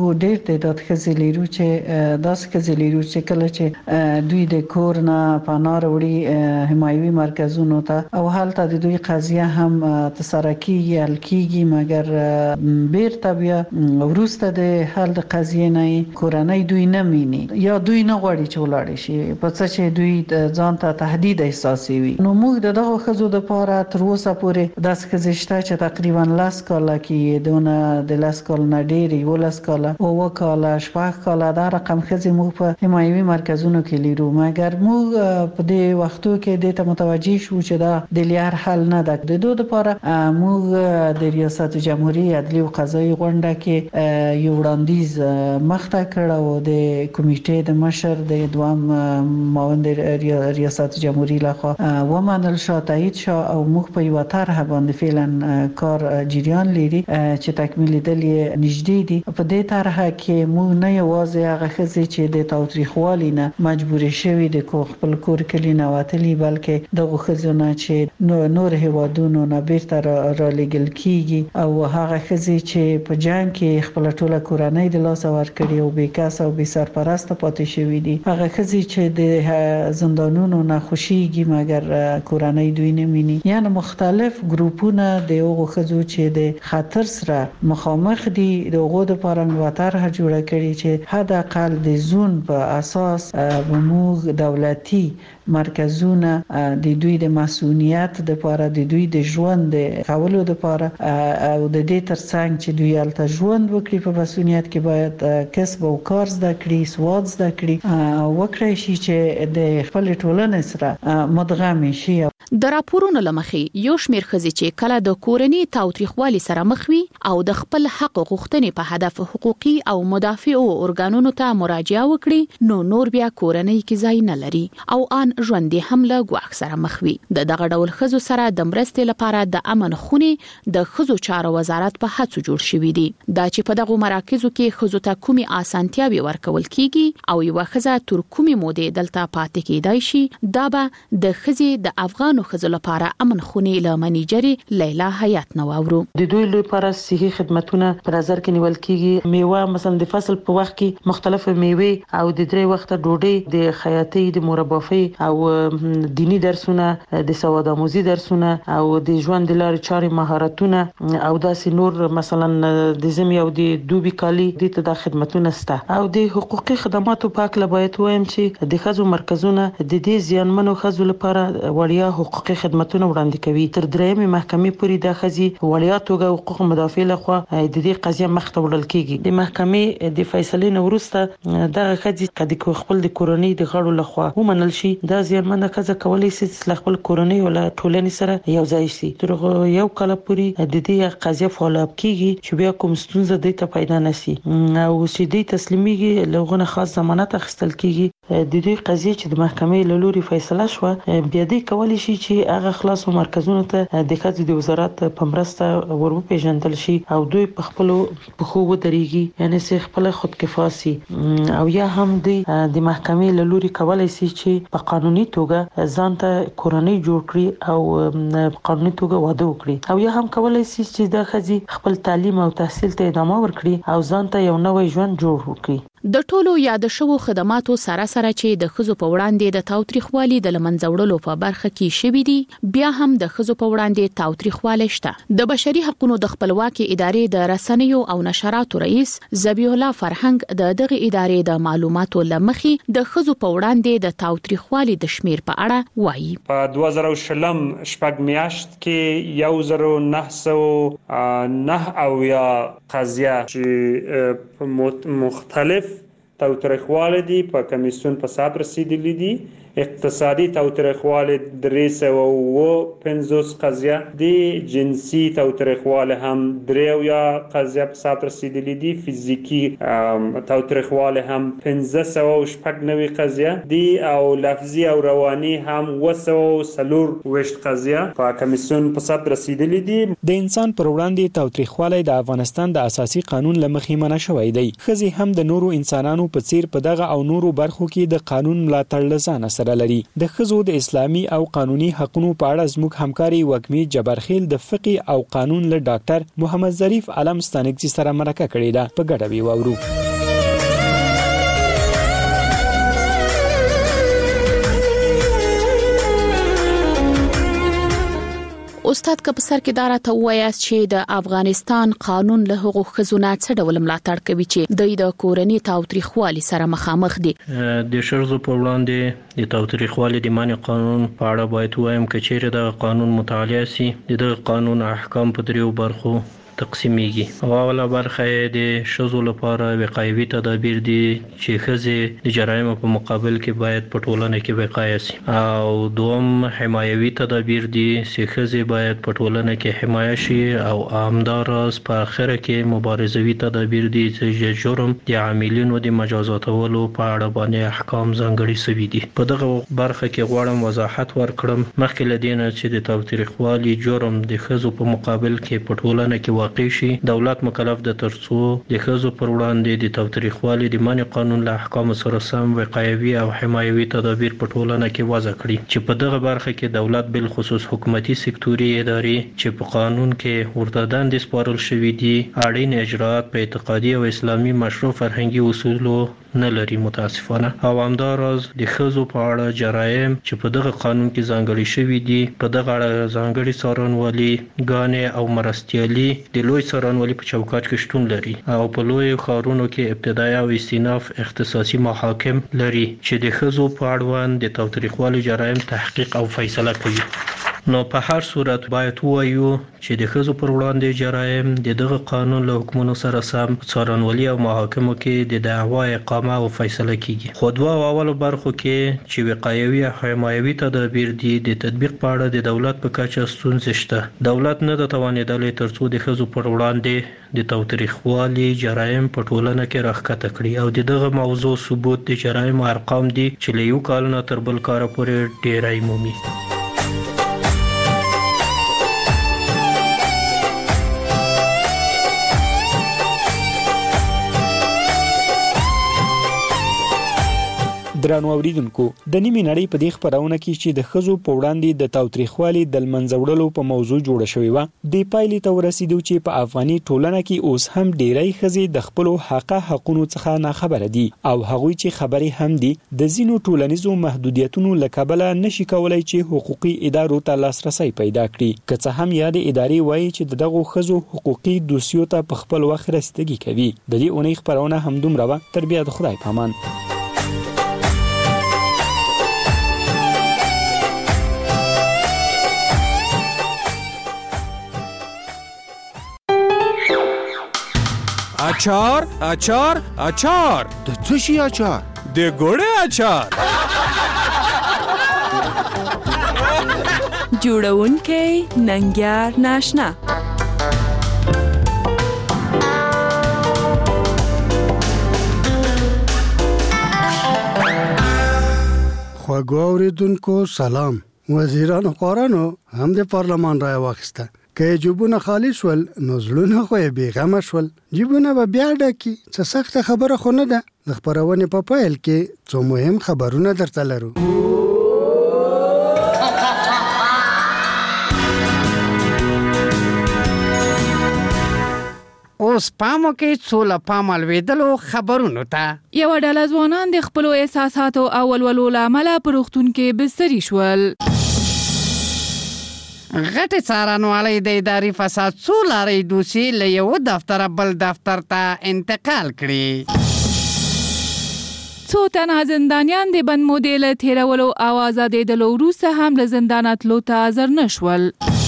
موږ ډېر تعداد ښځې لرو چې داسې ښځې لرو چې کله چې دوی د کور نه پناه وړي حمایوي مرکزونو ته او هلته د دوی قضیه هم تسره کیږي حل کیږي، مګر بیرته بیا وروسته د حل د قضیې نه کورنۍ دوی نه مینی یا دوی نه غواړي چې ولاړ شي په څه چې دوی ځان ته تهدید احساسوي. نو موږ دغه ښځو لپاره تر اوسه پورې داسې ښځې شته چې تقریبا 10 کاله کې دونه د 10 کال نه ډېر 11 کاله او کاله 6 کاله دا رقم ښځې موږ په حمایوي مرکزونو کې لرو، مګر موږ په دې وختو کې د ته متوجي شو چې دا د لیار حل نه ده. د دوه لپاره موږ د ریاست جمهوریت عدلی او قضایي غونډه کې یو وړاندیز مخته کړ او د کمیټې د مشر د دوام معاون ریاست جمهوریت لخوا ومنل شو، تایید شو او موږ په یو طرح باندې فعلا کار جریان لري چې تکمیل دلی نږدې دي. په دې طرح کې موږ نه یوازې هغه ښځې چې د تاوتریخوالي نه مجبور شوي د خپل کور کلی نه وتلي، بلکې دغه ښځو نه چې نور هیوادونو نه بیرته را لېږل کیږي او هغه ښځې چې په جنگ کې خپل ټوله کورنۍ د لاس ورکړي او بیکس او بي سرپرست پاتې شوي دي، هغه ښځې چې د زندانونو نه خوشيږي مګر کورنۍ دوی نه مینی. یعنی مختلف ګروپونه د هغو ښځو چې د خطر سره مخامخ دي د هغو لپاره یوه طرحه جوړه کړې چې حد اقل د زون په اساس موږ دولتي مرکزونه د دوی د مسؤلیت لپاره د دوی د ژوند کولو لپاره او د دې ترڅنګ چې دوی الته ژوند وکړي په مسؤلیت کې باید کسب او کار زده کړي، سواد زده کړي او وکړي شي چې د خپل ټولنې سره مدغم شي. د راپورونو لمخې یو شمېر ښځې چې کله د کورنۍ تاوتریخوالي سره مخ وي او د خپل حق غوښتنې په هدف حقوقي او مدافعو ارګانونو ته مراجعه وکړي نو نور بیا کورنۍ کې ځای نه لري او ان ژوند هم له ګواښ سره مخ وي. د دغه ډول ښځو سره د مرستې لپاره د امن خونې د ښځو چارو وزارت په هڅو جوړ شوی دی. دا چې په دغه مراکزو کې ښځو ته کومي اسانتیاوي ورکول کیږي او یو ښځه تر کومي مودې دلته پاتې کیدای شي، دا به د ښځې د افغانو ښځو لپاره امن خونې له منیجرې لیلا حیات نو اورو. د دوی لپاره صحي خدماتونه په نظر کې نیول کیږي. میوه مثلا د فصل په وخت کې مختلفه میوه او د درې وخت ډوډۍ، د خیاطۍ، د مربافي او دینی درسونه، د سواد آموزي درسونه او د ژوند د لارې چارې مهارتونه او داسې نور مثلا د زمي او د دوبي کالي د خدماتونه سته. او د حقوقي خدماتو په اړه باید وایم چې د ښځو مرکزونه د دې زیانمنو ښځو لپاره وړیا حقوقي خدماتونه وړاندې کوي. تر درېمې محکمې پورې د ښځې وړیا توګه حقوق مدافع لخوا د دې قضیه مخ ته وړل کیږي. د محکمې د فیصلې نه وروسته دغه ښځې کله خپل د کورنۍ د غړو لخوا ومنل شي، دا زیانمنه ښځه کولی شي چې خپل کورنۍ او ټولنې سره یو ځای شي. تر یو کال پورې د دې قضیه فالو اپ کیږي چې بیا کوم ستونزه د ته پیدا نشي او چې د تسلیميږي لغونه خاص ضمانت اخیستل کیږي. د دې قضیه چې د محکمې له لوري فیصله شو بیا دې کولی شي چې هغه خلاصو مرکزونو ته د ښځو د وزارت په مرسته ورپېژندل شي او دوی په خپل پخو ودرېږي، یعنی چې خپل خودکفاسي او یا هم د محکمې له لوري کولی شي چې په قانوني توګه ځان ته کورنۍ جوړ کړي او په قانوني توګه واده وکړي، او یا هم کولی شي چې د ښځې خپل تعلیم او تحصیل ته ادامه ورکړي او ځان ته یو نوی ژوند جوړ کړي. د ټولو یاد شوو خدماتو سره چې د ښځو په وړاندې د تاوتریخوالي د لمنځه وړلو په برخه کې شوي دي، بیا هم د ښځو په وړاندې تاوتریخوالی شته. د بشري حقوقو د خپلواکي ادارې د رسنیو او نشراتو رئیس ذبیح الله فرهنګ د دغه ادارې د معلوماتو لمخې د ښځو په وړاندې د تاوتریخوالي د شمیر په اړه وایي. په 2020 شپږ میاشت کې 1909 او یا قضیه چې مختلف تاوتریخوالی دي په کمیسیون په صاحب رسیدلی دي. اقتصادي تاوتریخوالی 350 قضیه دي. جنسي تاوتریخوالی هم 3 یا قضیه په صاحب رسیدلی دي. فیزیکی تاوتریخوالی هم 590 قضیه دي او لفظي او رواني هم 240 قضیه په کمیسیون په صاحب رسیدلی دي. د انسان پر وړاندې تاوتریخوالی د افغانستان د اساسي قانون لمخې منع شوی دی. ښځې هم د نورو انسانانو په څیر په دغه او نورو برخو کې د قانون ملاتړ لزانه سره لري. د ښځو د اسلامي او قانوني حقوقو په اړه زموږ همکاري وګمي جبرخیل د فقه او قانون له ډاکټر محمد ظریف علم ستانکزي سره مرکه کړې ده. په ګډه وی وورو. استاد کپسر کې دارا ته وایي چې د افغانستان قانون له حقوق خزونه څه ډول ملاتړ کوي چې د کورنۍ تاوتریخوالي سره مخامخ دي. د شرزو په وړاندې د تاوتریخوالي د منع قانون په اړه باید وایم چې چیرې د قانون مطالعه سي د قانون احکام په دریو برخو تقسیمیږي. اوله برخه د شذو لپاره وقایوي تدابیر دي چې ښځې د جرایمو په مقابل کې باید په ټولنه کې وقایه شي، او دوم حمایوي تدابیر دي چې ښځې باید په ټولنه کې حمایه شي، او همداراز په اخره کې مبارزوي تدابیر دي چې جرم د عاملینو د مجازاتولو په اړه باندې احکام ځانګړي شوي دي. په دغه برخه کې غواړم وضاحت ورکړم مخکې له دې نه چې د تاوتریخوالي جرم د ښځو په مقابل کې په ټولنه کې شي، دولت مکلف ده ترڅو د ښځو پر وړاندې د تاوتریخوالي د منع قانون له احکام سره سم وقایوي او حمایوي تدابیر په ټولنه کې وضع کړي، چې په دغه برخه کې دولت بل خصوص حکومتي سکتوري ادارې چې په قانون کې ورته دندې سپارل شوي دي اړین اجرات په اعتقادي او اسلامي مشروع فرهنګي اصولو نه لري متاسفانه، او همداراز د ښځو په اړه جرایم چې په دغه قانون کې ځانګړي شوي دي په دغه اړه ځانګړي څارنوالي ګانې او مرستیالي د لوی څارنوالي په چوکاټ کې شتون لري، او په لوی ښارونو کې ابتدایي او استیناف اختصاصي محاکم لري چې د ښځو په اړوند د تاوتریخوالي جرایم تحقیق او فیصله کوي. نو په هر صورت باید وایو چې د ښځو پر وړاندې جرایم د دغه قانون له حکمونو سره سم څارنوالي او محاکمو کې د دعوا اقامه او فیصله کیږي. خو دوه اولو برخو کې چې وقایوي او حمایوي تدابیر دي د تطبیق په اړه د دولت په کچه ستونزې شته. دولت نه د توانیدلی ترڅو د ښځو پر وړاندې د تاوتریخوالي جرایم په ټولنه کې راښکته کړي، او د دغه موضوع ثبوت د جرایم ارقام دي چې له یو کال نه تر بل کال پورې ډیری مومي. درنو اوریدونکو، د نیمې نړۍ په دې خبرونه کې چې د ښځو په وړاندې د تاوتریخوالي د منځه وړلو په موضوع جوړه شوې و، د پایلې ته ورسېدو چې په افغاني ټولنه کې اوس هم ډېری ښځې د خپلو حقونو څخه ناخبره دي، او هغوی چې خبرې هم دي د ځینو ټولنیزو محدودیتونو له کبله نشي کولای چې حقوقي ادارو ته لاسرسی پیدا کړي، که څه هم یاد ادارې وایي چې د دغو ښځو حقوقي دوسیو ته په خپل وخت رسیدګي کوي. د دې اونۍ خبرونه همدومره وه. تر بیا د خدای په امان. اچار اچار اچار د څه شي اچار؟ د ګوړې اچار. جوړونکی ننګیار ناشنا. خواږه اوریدونکو سلام. وزیرانو قرانو هم د پارلمان رای واخیسته. که جیبونه خالی شول نو زړونه خو یې بیغمه شول. جیبونه به بیا ډکي. څه سخته خبره خو نه ده. د خپرونې په پیل کې څو مهم خبرونه درته لرو. اوس پامو کې څوله پام الویدلو خبرونو ته. یو ډله ځوانان د خپلو احساساتو او ولولو له امله په روغتون کې بستري شول. غټ څارنوالۍ د اداري فساد څو لارې دوسي له یو دفتر بل دفتر ته انتقال کړي. څو تنه زندانیان د بند مودې له تېرولو او آزادېدلو وروسته هم له زندانه تلو ته حاضر نه شول.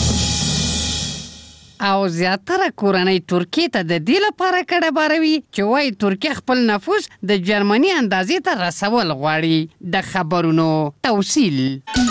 او زیاتره کورنۍ ترکیې ته د دې لپاره کډه باروي چې وایي ترکیه خپل نفوس د جرمني اندازې ته رسول غواړي. د خبرونو توصیل.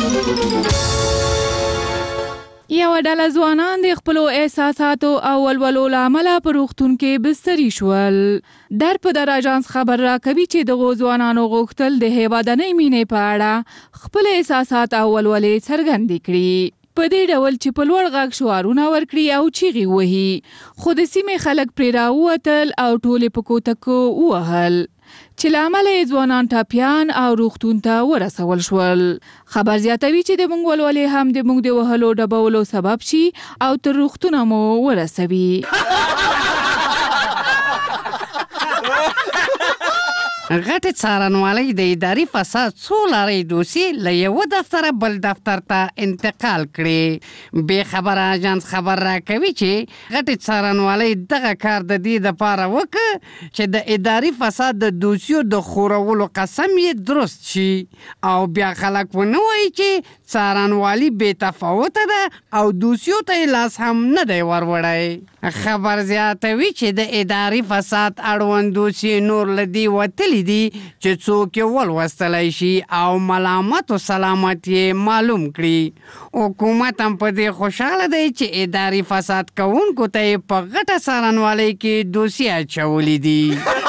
یو ډله ځوانان د خپلو احساساتو او ولولو له امله په روغتون کې بستري شول. در په در اژانس خبر راکوي چې دغو ځوانانو غوښتل د هیوادنۍ مینې په اړه خپل احساسات او ولولې څرګندې کړي. په دې ډول چې په لوړ غږ شعارونه ورکړي او چیغې وهي، خو د سیمې خلک پرې راووتل او ټولې په کوتکو ووهل، چې له امله یې ځوانان ټاپیان او روغتون ته ورسول شول. خبر زیاتوي چې د موږ ولولې هم د موږ د وهلو ډبولو سبب شي او تر روغتونه مو ورسوي. غټ څارنوالۍ د اداري فساد څو لارې دوسیې له یو دفتره بل دفتر ته انتقال کړي. بې خبره اجانس خبر راکوي چې غټ څارنوالۍ دغه کار د دې دپاره وکړ چې د اداري فساد د دوسیو د خورولو قسم یې درست شي او بیا خلک ونه وایي چې څارنوالي بې تفاوته ده او دوسیو ته یې لاس هم نه دی وروړی. خبر زیاتوي چې د اداري فساد اړوند دوسیې نور له دې وتلي دي چې څوک یې ولوستلی شي او ملامت و سلامت یې معلوم کړي. حکومت هم په دې خوشحاله دی چې اداري فساد کوونکو ته یې په غټه څارنوالۍ کې دوسیې اچولي دي.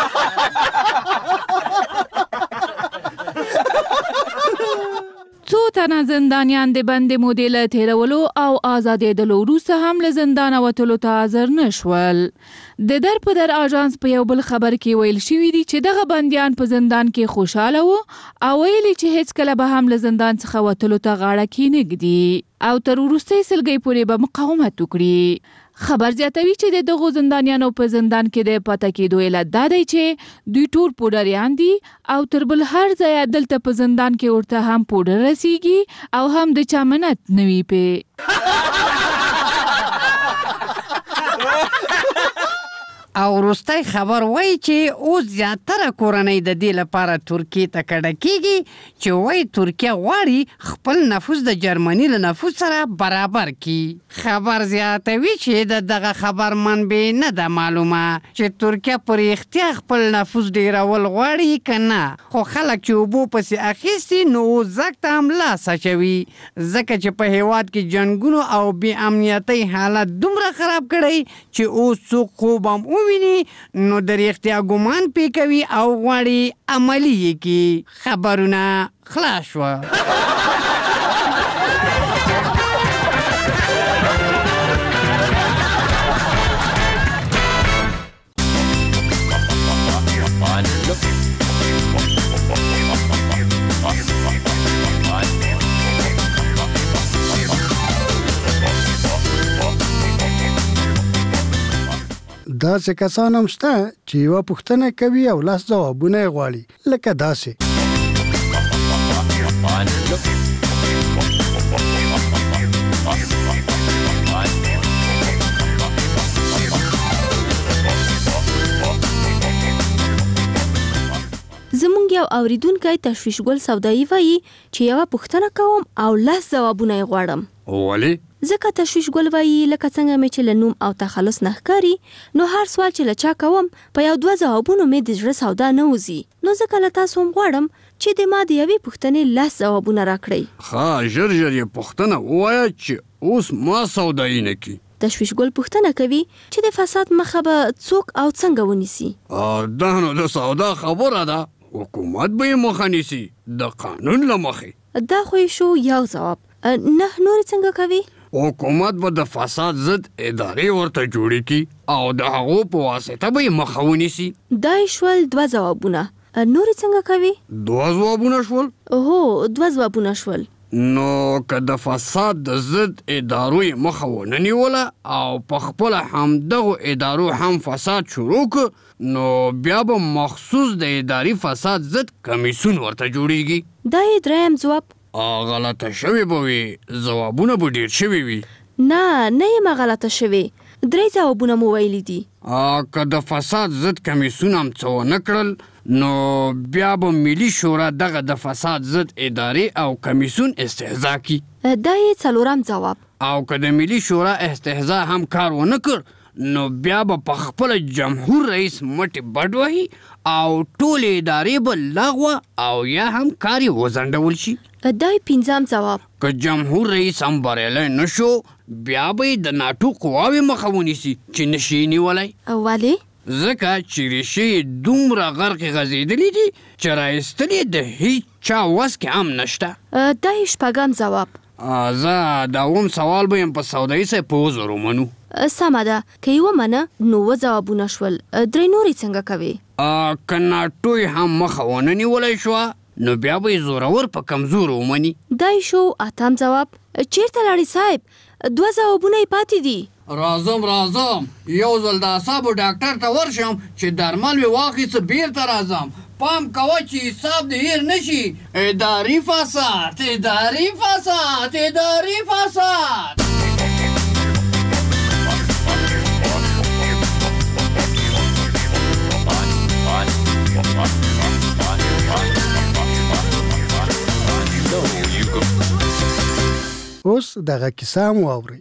څو تنه زندانیان د بندي مودې له تیرولو او آزادېدلو وروسته هم له زندانه وتلو ته حاضر نه شول. د در په در آژانس په یو بل خبر کې ویل شوي دي چې دغه بندیان په زندان کې خوشحاله وو او ویلي چې هیڅکله به هم له زندان څخه وتلو ته غاړه کېنږدي او تر وروستۍ سلګۍ پورې به مقاومت وکړي. خبر زیاتوي چې د دغو زندانیانو په زندان کې د پاتې کېدو علت دا دی چې دوی ټول پوډریان دي او تر بل هر ځایه دلته په زندان کې ورته هم پوډر رسیږي او هم د چا منت نه وي پې. او وروستی خبر وایي چې اوس زیاتره کورنۍ د دې لپاره ترکیې ته کډه کېږي چې وایي ترکیه غواړي خپل نفوس د جرمني له نفوس سره برابر کړي. خبر زیاتوي چې د دغه خبر منبع نه ده معلومه چې ترکیه په رښتیا خپل نفوس ډېرول غواړي که نه، خو خلک چې اوبو پسې اخیستي نو اوس زګ ته هم لاس اچوي ځکه چې په هېواد کې جنګونو او بې امنیتۍ حالت دومره خراب کړی چې اوس څوک خوب هم ویني نو د رښتیا ګمان پې کوي او غواړي عملي یې کړي. خبرونه خلاص شوه. داسې کسان هم شته چې یوه پوښتنه کوي او لاس ځوابونه یې غواړي، لکه داسې. زمونږ یو اوریدونکی تشویشګل سودایي وایي چې یوه پوښتنه کوم او لاس ځوابونه یې غواړم. ولې؟ ځکه تشویشګل وایي لکه څنګه مې چې له نوم او تخلص نه ښکاري نو هر سوال چې له چا کوم په یو دوه ځوابونو مې د زړه سودا نه وځي، نو ځکه له تاسو هم غواړم چې د ما د یوې پوښتنې لاس ځوابونه راکړئ. ښه، ژر ژر یې پوښتنه ووایه چې اوس ما سودایي نه کړي. تشویشګل پوښتنه کوي چې د فساد مخه به څوک او څنګه ونیسي. دا نو د سودا خبره ده، حکومت به یې مخه نیسي د قانون له مخې. دا خو یې شو یو ځواب. نه نور څنګه کوي؟ حکومت به د فساد ضد ادارې ورته جوړې کړي او د هغو په واسطه به یې مخه ونیسي. دا شول دوه ځوابونه. نور څنګه کوي؟ دوه ځوابونه شول؟ هو، دوه ځوابونه شول. نو که د فساد د ضد ادارو یې مخه ونه نیوله او په خپله هم دغو ادارو هم فساد شروع کړ نو بیا به مخصوص د اداري فساد ضد کمیسیون ورته جوړیږي. دا یې دریم ځواب. غلطه شوې به وي، ځوابونه به ډېر شوي وي. نه یم غلطه شوې، درې ځوابونه مو ویلي دي. که د فساد ضد کمیسیون هم څه ونه کړل نو بیا به ملي شورا دغه د فساد ضد ادارې او کمیسیون استهزا کړي. دا یې څلورم ځواب. او که د ملي شورا استهزا هم کار ونه کړ نو بیا به په خپله جمهور رئیس مټې بډ وهي او ټولې ادارې به لغوه او یا هم کار یې وځنډول شي. دا یې پنځم ځواب. که جمهور رئیس هم بریالی نه شو بیا به یې د ناټو قواوې مخه ونیسي چې نشي یې نیولی. ولې؟ ځکه چې ریښې یې دومره غرقې غځېدلي دي چې رایستل یې د هیڅ چا وس کې هم نشته. دا یې شپږم ځواب. زه د اووم سوال به یم په سودایي صاحب په وزرو منو. سمه ده، که یې ومنه نو اووه ځوابونه شول. درې نورې څنګه کوې؟ که ناټو یې هم مخه ونه نیولی شوه نو بیا به یې زورور په کمزورو ومني. دا یې شو اتم ځواب. چیرته لاړې صاحب؟ دوه ځوابونه یې پاتې دي. راځم یو ځل د اعصابو ډاکټر ته ورشم چې درمل مې واخیسته بیرته راځم. پام کوه چې حساب دې هیر نشي. اداري فساد. اوس دغه کیسه هم واورئ.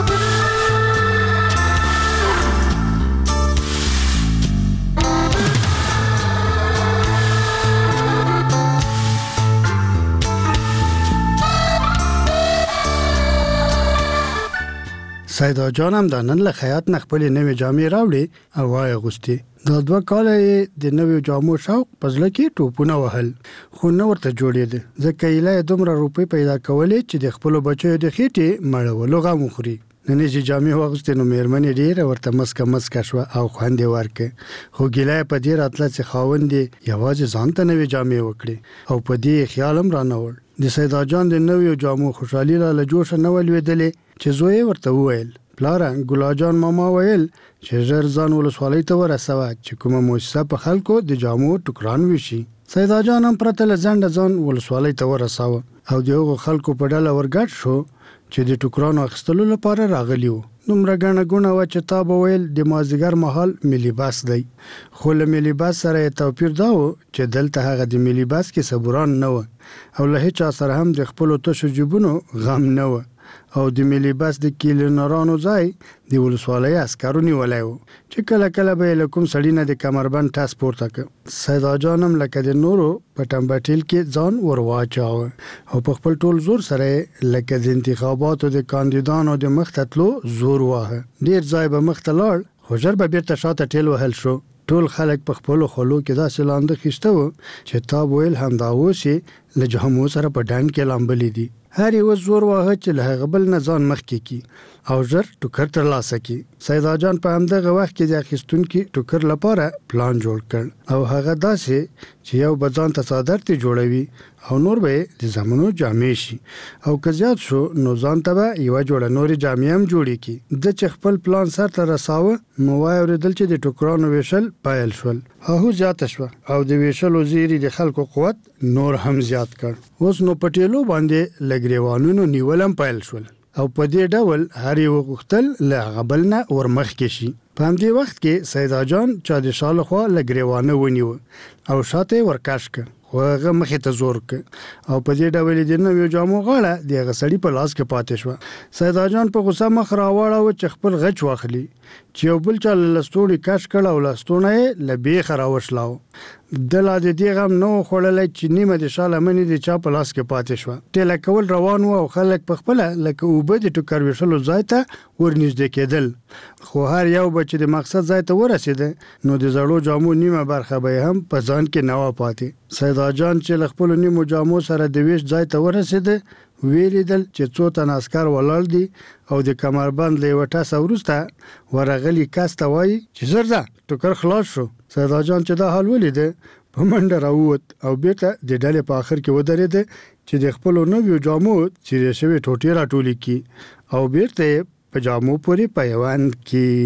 سیدا جان هم د نن له خیاط نه خپلې نوې جامې راوړې او وایې اغوستې. دا 2 کاله یې د نویو جامو شوق په زړه کې ټوپونه وهل، خو نه ورته جوړېده ځکه ایله یې دومره روپۍ پیدا کولې چې د خپلو بچیو د خېټې مړولو غم وخوري. نن چې جامې واغوستې نو مېرمنې ډېره ورته مسکه شوه او خوند یې ورکړ، خو ګیله یې په دې راتله چې خاوند یې یوازې ځان ته نوې جامې وکړي او په دې خیال هم رانوړ. د سیدا جان د نویو جامو خوشحالي له جوشه نه ولوېدلې چې زوی ورته وویل پلاره ګلا جان ماما ویل چې ژر ځان ولسوالۍ ته ورسوه چې کومه مؤسسه په خلکو د جامو ټوکران ویشي. سیدا جان هم پرته له ځنډه ځان ولسوالۍ ته ورساوه او د هغو خلکو په ډله ورګډ شو چې د ټوکرانو اخیستلو لپاره راغلي وو. دومره ګڼه ګوڼه وه چې تا به ویل د مازدیګر مهال ملي بس دی، خو له ملي بس سره یې توپیر دا و چې دلته هغه د ملي بس کې صبوران نه و او له هیچا سره هم د خپلو تشو جیبونو غم نه و او د ملي بس د کیلنرانو ځای د ولسوالۍ عسکرو نیولی و چې کله کله به یې له کوم سړي نه د کمربند ټس پورته کړ. سیدا جان هم لکه د نورو په ټمبټیل کې ځان ورواچاوه او په خپل ټول زور سره لکه د انتخاباتو د کاندیدانو د مخ ته تلو زور واهه. ډېر ځای به مخ ته لاړ خو ژر به بیرته شاته ټیل وهل شو. ټول خلک په خپلو خولو کې داسې لانده خیسته و چې تا ویل همدا اوس یې له جامو سره په ډنډ کې لامبلي دي. هر یو زور واهه چې له هغه بل نه ځان مخکې کی او ژر ټوکر ترلاسه کی. سیدا جان په همدغه وخت کې د اخیستونکي ټوکر لپاره پلان جوړ کړ او هغه داسې چې یو به ځان ته څادر ته جوړوي او نور به د زمنو جامې شي او که زیات شو نو ځان ته به یوه جوړه نورې جامې هم جوړې کړي. د چې خپل پلان سر ته رساوه نو وایې اورېدل چې د ټوکرانو ویشل پیل شول. هغو زیاته شوه او د ویشلو زیري د خلکو قوت نور هم زیات کړ. اوس نو په ټیلو باندې له ګریوانونو نیول هم پیل شول او په دې ډول هر یو غوښتل له هغه بل نه ورمخکې شي. په همدې وخت کې سیدا جان چا د شا له خوا له ګریوانه ونیوه او شاته یې ورکش کړ خو هغه مخې ته زور کړ او په دې ډول یې د نویو جامو غاړه د هغه سړي په لاس کې پاتې شوه. سیدا جان په غوسه مخ راواړاوه چې خپل غچ واخلي چې یو بل چا له لستوڼي کش کړ او لستوڼه یې له بیخه راوشلاو. د لا د دې غم نو خوړلی چې نیمه د شا لمنې د چا په لاس کې پاتې شوه. ټیله کول روان و او خلک په خپله لکه اوبه د ټوکر ویشلو ځای ته ورنږدې کېدل، خو هر یو به چې د مقصد ځای ته ورسېده نو د زړو جامو نیمه برخه به هم په ځان کې نه وه پاتې. سیدا جان چې له خپلو نیمو جامو سره د ویش ځای ته ورسېده ویلیدل چې څو تن عسکر ولاړ دي او د کمربند له یوه ټسه وروسته ورغلي کس ته وایي چې زر ده ټوکر خلاص شو. سیدا جان چې دا حال ولیده په منډه راووت او بیرته د ډلې په آخر کې ودرېده چې د خپلو نویو جامو څیرې شوې ټوټې راټولې کړي او بیرته یې په جامو پورې پیوند کړي.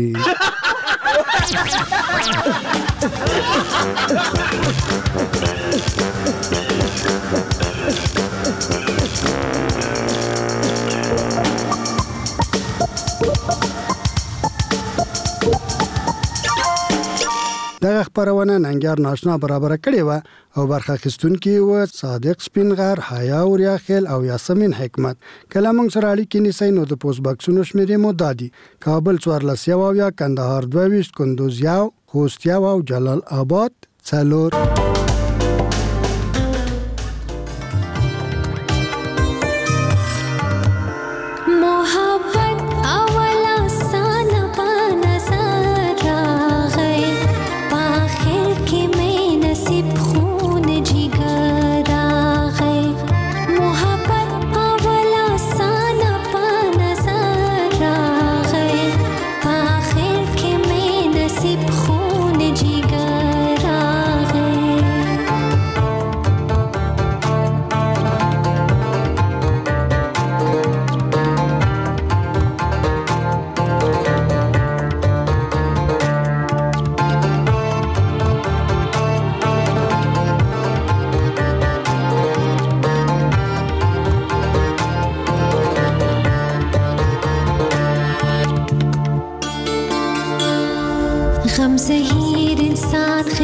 دغه خبرونه ننګیار ناشنا برابر کړې و او برخه اخیستونکي و صادق سپینغر، حیا اوریاخیل او یاسمین حکمت. کله موږ سره اړیکې نیسئ نو د پوسټ باکسونو شمیرې مو دادي: کابل 14 کندهار 22 کندوز 1 خوست 1 او جلال آباد 4.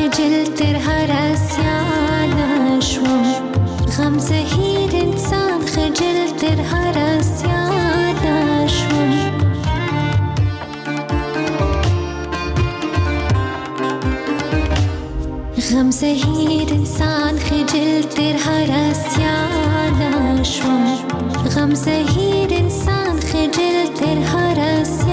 خجل تر هر اسیان شوم غم زهیر انسان خجل تر هر اسیان شوم غم زهیر انسان خجل تر هر اسیان شوم غم زهیر انسان خجل تر هر اسیان